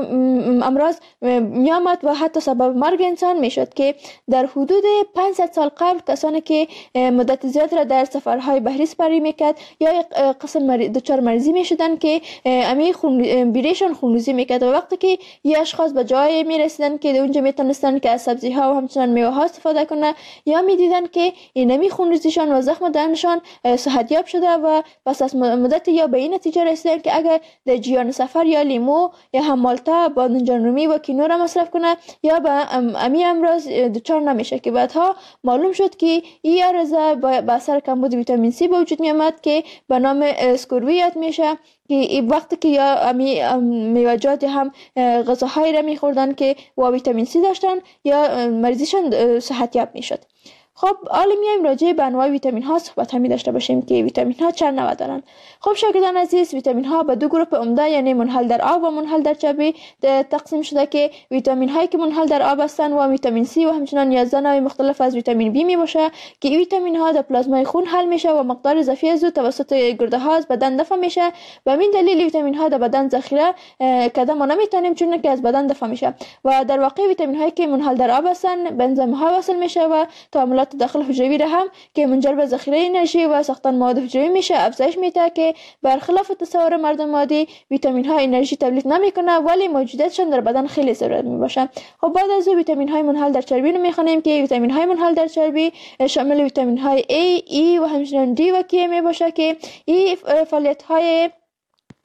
امراض میامد و حتی سبب مرگ انسان میشد، که در حدود 500 سال قبل کسانی که مدت زیاد را در سفرهای بحری سپری میکرد یا یک قسم دچار مریضی میشدن که امی بیریشان خونریزی میکرد و وقتی که یه اشخاص به جای میرسیدن که اونجا میتونستن که از سبزی ها و همچنان میوه ها استفاده کنه یا میدیدن که اینمی خونریزیشان و زخم دهنشان صحتیاب شده و پس از مدت یا به این نتیجه رسیدن که اگر در جریان سفر یا لیمو یا هم مالتا، بادمجان رومی و کینو را مصرف کنه یا به امی امراض دچار نمیشه، که بعدها معلوم شد که این عرضه به اثر کمبود ویتامین سی به وجود میامد که به نام اسکوروی یاد میشه، که وقتی که یا میوه‌جات هم غذاهایی را میخوردن که با ویتامین سی داشتن یا مریضیشان صحتیاب میشد. خب حالا میایم راجع به انواع ویتامین ها صحبت همی داشته باشیم که ویتامین ها چند نوع دارن. خب شاگردان عزیز، ویتامین ها به دو گروه عمده یعنی منحل در آب و منحل در چربی تقسیم شده، که ویتامین هایی که منحل در آب هستند و ویتامین سی و همچنین 11 نوع مختلف از ویتامین بی می باشه، که این ویتامین ها در پلازمای خون حل میشه و مقدار اضافی از او توسط گرده ها از بدن دفع میشه و همین دلیل ویتامین ها در بدن ذخیره کرده ما نمیتونیم چون که از بدن دفع میشه و در واقع ویتامین هایی که منحل در آب هستند به انزیم ها وصل میشه و تعاملات داخل حجروی را هم که منجر به ذخیره انرژی و ساختن مواد حجروی میشه افزایش میده، که برخلاف تصور مردم عادی ویتامین ها انرژی تولید نمیکنه ولی موجودیتشان در بدن خیلی ضرورت میباشه. خب بعد از ویتامین های منحل در چربی رو میخوانیم که ویتامین های منحل در چربی شامل ویتامین های A، E و همچنین D و K میباشه، که این فعالیت های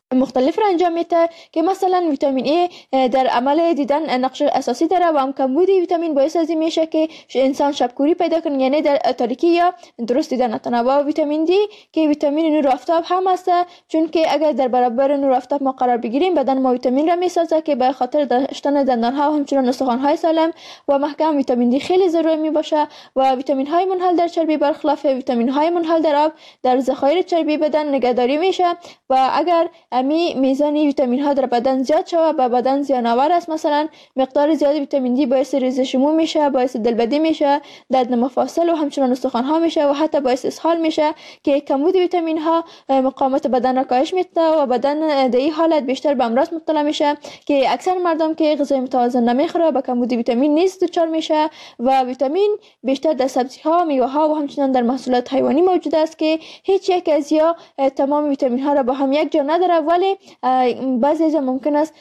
مختلف را انجام میده که مثلا ویتامین ای در عمل دیدن نقش اساسی داره و هم کمبود ویتامین باعث از این میشه که انسان شبکوری پیدا کنه، یعنی در تاریکی یا درست دیدن نتونه. و ویتامین دی که ویتامین نور آفتاب هم هست، چون که اگر در برابر نور آفتاب ما قرار بگیریم بدن ما ویتامین را میسازه که به خاطر داشتن دندان ها و همچنین استخوان های سالم و محکم ویتامین دی خیلی ضروری می باشه. و ویتامین های منحل در چربی برخلاف ویتامین های منحل در آب در ذخایر چربی بدن نگهداری میشه و اگر میزان ویتامین ها در بدن زیاد شود به بدن زیان آور است. مثلا مقدار زیاد ویتامین دی باعث ریزش مو میشه، باعث دلبدی میشه، درد مفاصل و همچنین استخوان ها میشه و حتی باعث اسهال میشه که کمبود ویتامین ها مقاومت بدن را کاهش میده و بدن در این حالت بیشتر به امراض مبتلا میشه که اکثر مردم که غذای متوازن نمیخوره با کمبود ویتامین نیز دچار میشه. و ویتامین بیشتر در سبزی ها، میوه ها و همچنین در محصولات حیوانی موجود است که هیچ یک از یا تمام ویتامین ها را با هم یک جا نداره، ولی بعضی از ممکن است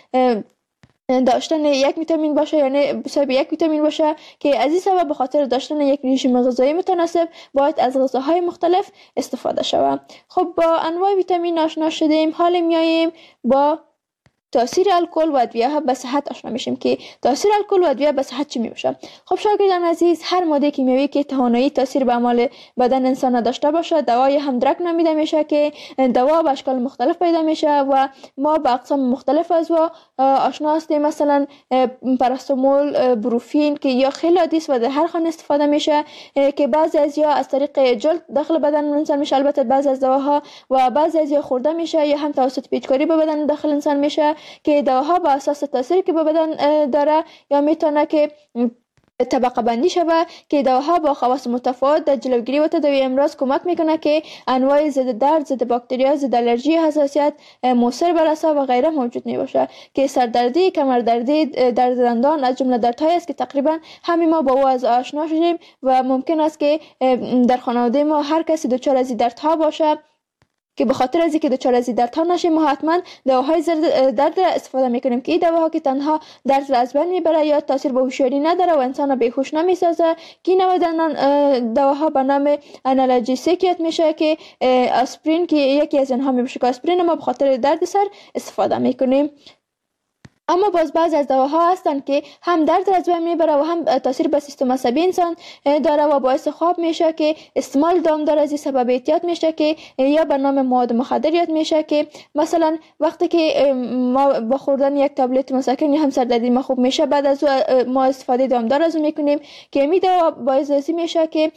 داشتن یک ویتامین باشه، یعنی بسبب یک ویتامین باشه که از این سبب به خاطر داشتن یک رژیم غذایی متناسب باید از غذاهای مختلف استفاده شود. خب با انواع ویتامین آشنا شدیم، حالا میاییم با تاثیر الکل و ادویه به صحت آشنا میشیم که تاثیر الکل و ادویه به صحت چی میشه. خب شاگردان عزیز، هر ماده کیمیایی که توانایی تاثیر به اعمال بدن انسان نداشته باشه دوای همدرک نامیده میشه که دوا به اشکال مختلف پیدا میشه و ما به اقسام مختلف از و آشنا هستیم. مثلا پاراستامول، بروفین که یا خیلی عادی است و در هر خانه استفاده میشه که بعضی از یا از طریق جلد داخل بدن انسان میشه، البته بعضی از دواها و بعضی از یا خورده میشه یا هم توسط پیچکاری به بدن داخل انسان میشه که دواها با اساس تاثیری که به بدن داره یا میتونه که طبقه بندی شود که دواها با خواص متفاوت در جلوگیری و تداوی امراض کمک میکنه که انواع ضد درد، ضد باکتریا، ضد آلرژی، حساسیت، موثر بر اعصاب و غیره موجود میباشه که سردردی، کمردردی، درد دندان از جمله دردهایی است که تقریبا همه ما با او از آشنا شدیم و ممکن است که در خانواده ما هر کسی دچار از دردها باشه که به خاطر از اینکه دچار از دردها نشیم ما حتما دواهای درد استفاده میکنیم که این دواها که تنها درد را از بین میبره یا تاثیر به هوشیاری نداره و انسان را بیهوش نمیسازه که این دواها به نام آنالژیسیک میشه که آسپرین که یکی از اینها میشه که آسپرین ما به خاطر درد سر استفاده میکنیم. اما باز بعضی از دواها هستند که هم درد را از بین میبره و هم تاثیر به سیستم عصبی انسان داره و باعث خواب میشه که استعمال دامدار از این سبب احتیاط میشه که یا به نام مواد مخدر یاد میشه که مثلا وقتی که ما با خوردن یک تابلت مسکن یا هم سردردی ما خوب میشه بعد از ما استفاده دامدار از اون میکنیم که می دوا باعث از این میشه که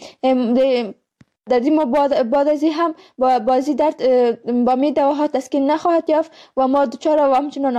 دردی ما بعد از این هم با بازی درد با می دواها تسکین نخواهد یافت و ما دچار و همچنان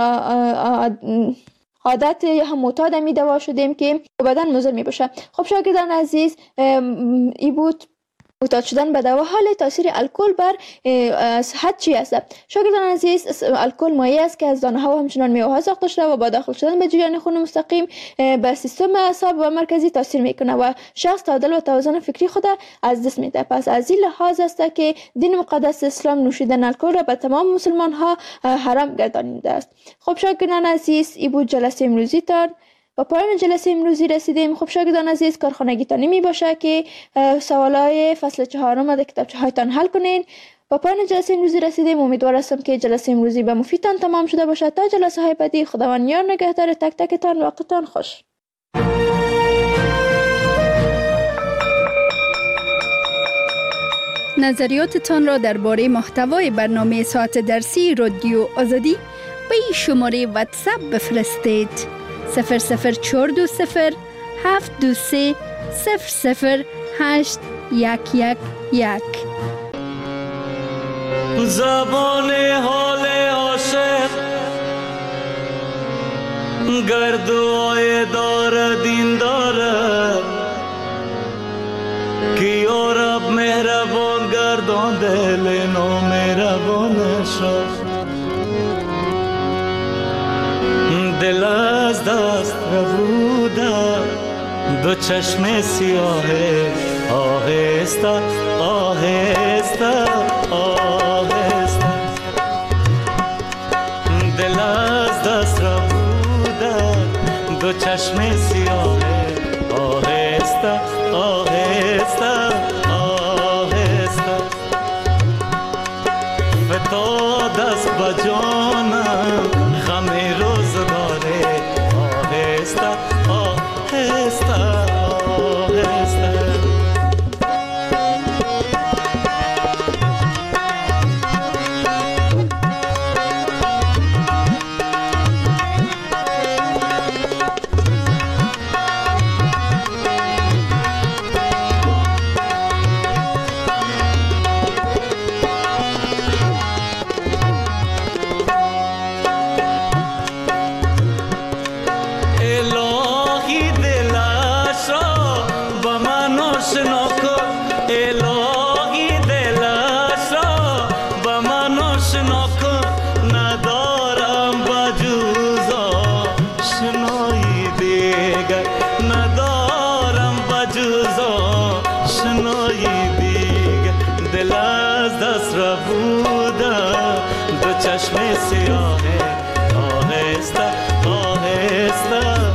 عادت یا هم معتاد می دوا شدیم که بدن مضر می باشه. خب شاگردان عزیز، این بود معتاد شدن به دوا. حال تاثیر الکل بر صحت چی است؟ شاگردان عزیز، الکل مایع است که از دانه ها و همچنان میوه ها ساخته شده و با داخل شدن به جریان خون مستقیم به سیستم اعصاب و مرکزی تاثیر میکنه و شخص تعادل و توازن فکری خود از دست میده. پس از این لحاظ است که دین مقدس اسلام نوشیدن الکل را به تمام مسلمان ها حرام گردانیده است. خب شاگردان عزیز، این بود جلسه امروزی تان. با پایان جلسه امروزی رسیدیم. خب شاگردان عزیز، کارخانگیتانی می باشه که سوالای فصل 4 در کتابچه هایتان حل کنین. با پایان جلسه امروزی رسیدیم. امیدوار هستم که جلسه امروزی به مفیدتان تمام شده باشد. تا جلسه های بعدی، خداوند یار نگهدار تک تکتان. وقتتان خوش. نظریاتتان را درباره محتوای برنامه ساعت درسی رادیو آزادی به این شماره واتساپ بفرستید: 00420 723 00811. زبان حال عاشق گردوای دار دین داره که یارب مهربان گردان دل نامهربانش را، دل از دست ربوده دو چشم سیاه آهسته آهسته آهسته، دل از دست ربوده دو چشم سیاه آهسته آهسته آهسته، فتاد دست بجان آشنا کن الهی دلش را با من آشنا کن ندارم بجز آشنایی دیگر ندارم بجز آشنایی دیگر دل از دست ربوده دو چشم سیاه آهسته آهسته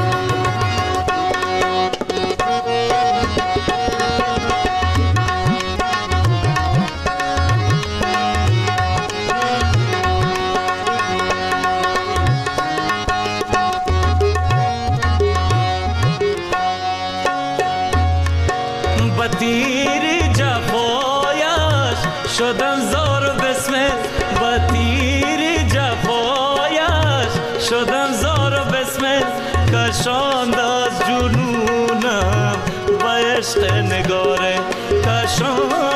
تیر جفایش شدن زار بسمت با تیر جفایش شدن زار بسمت کشاند از جنونم با عشق نگاره کشاند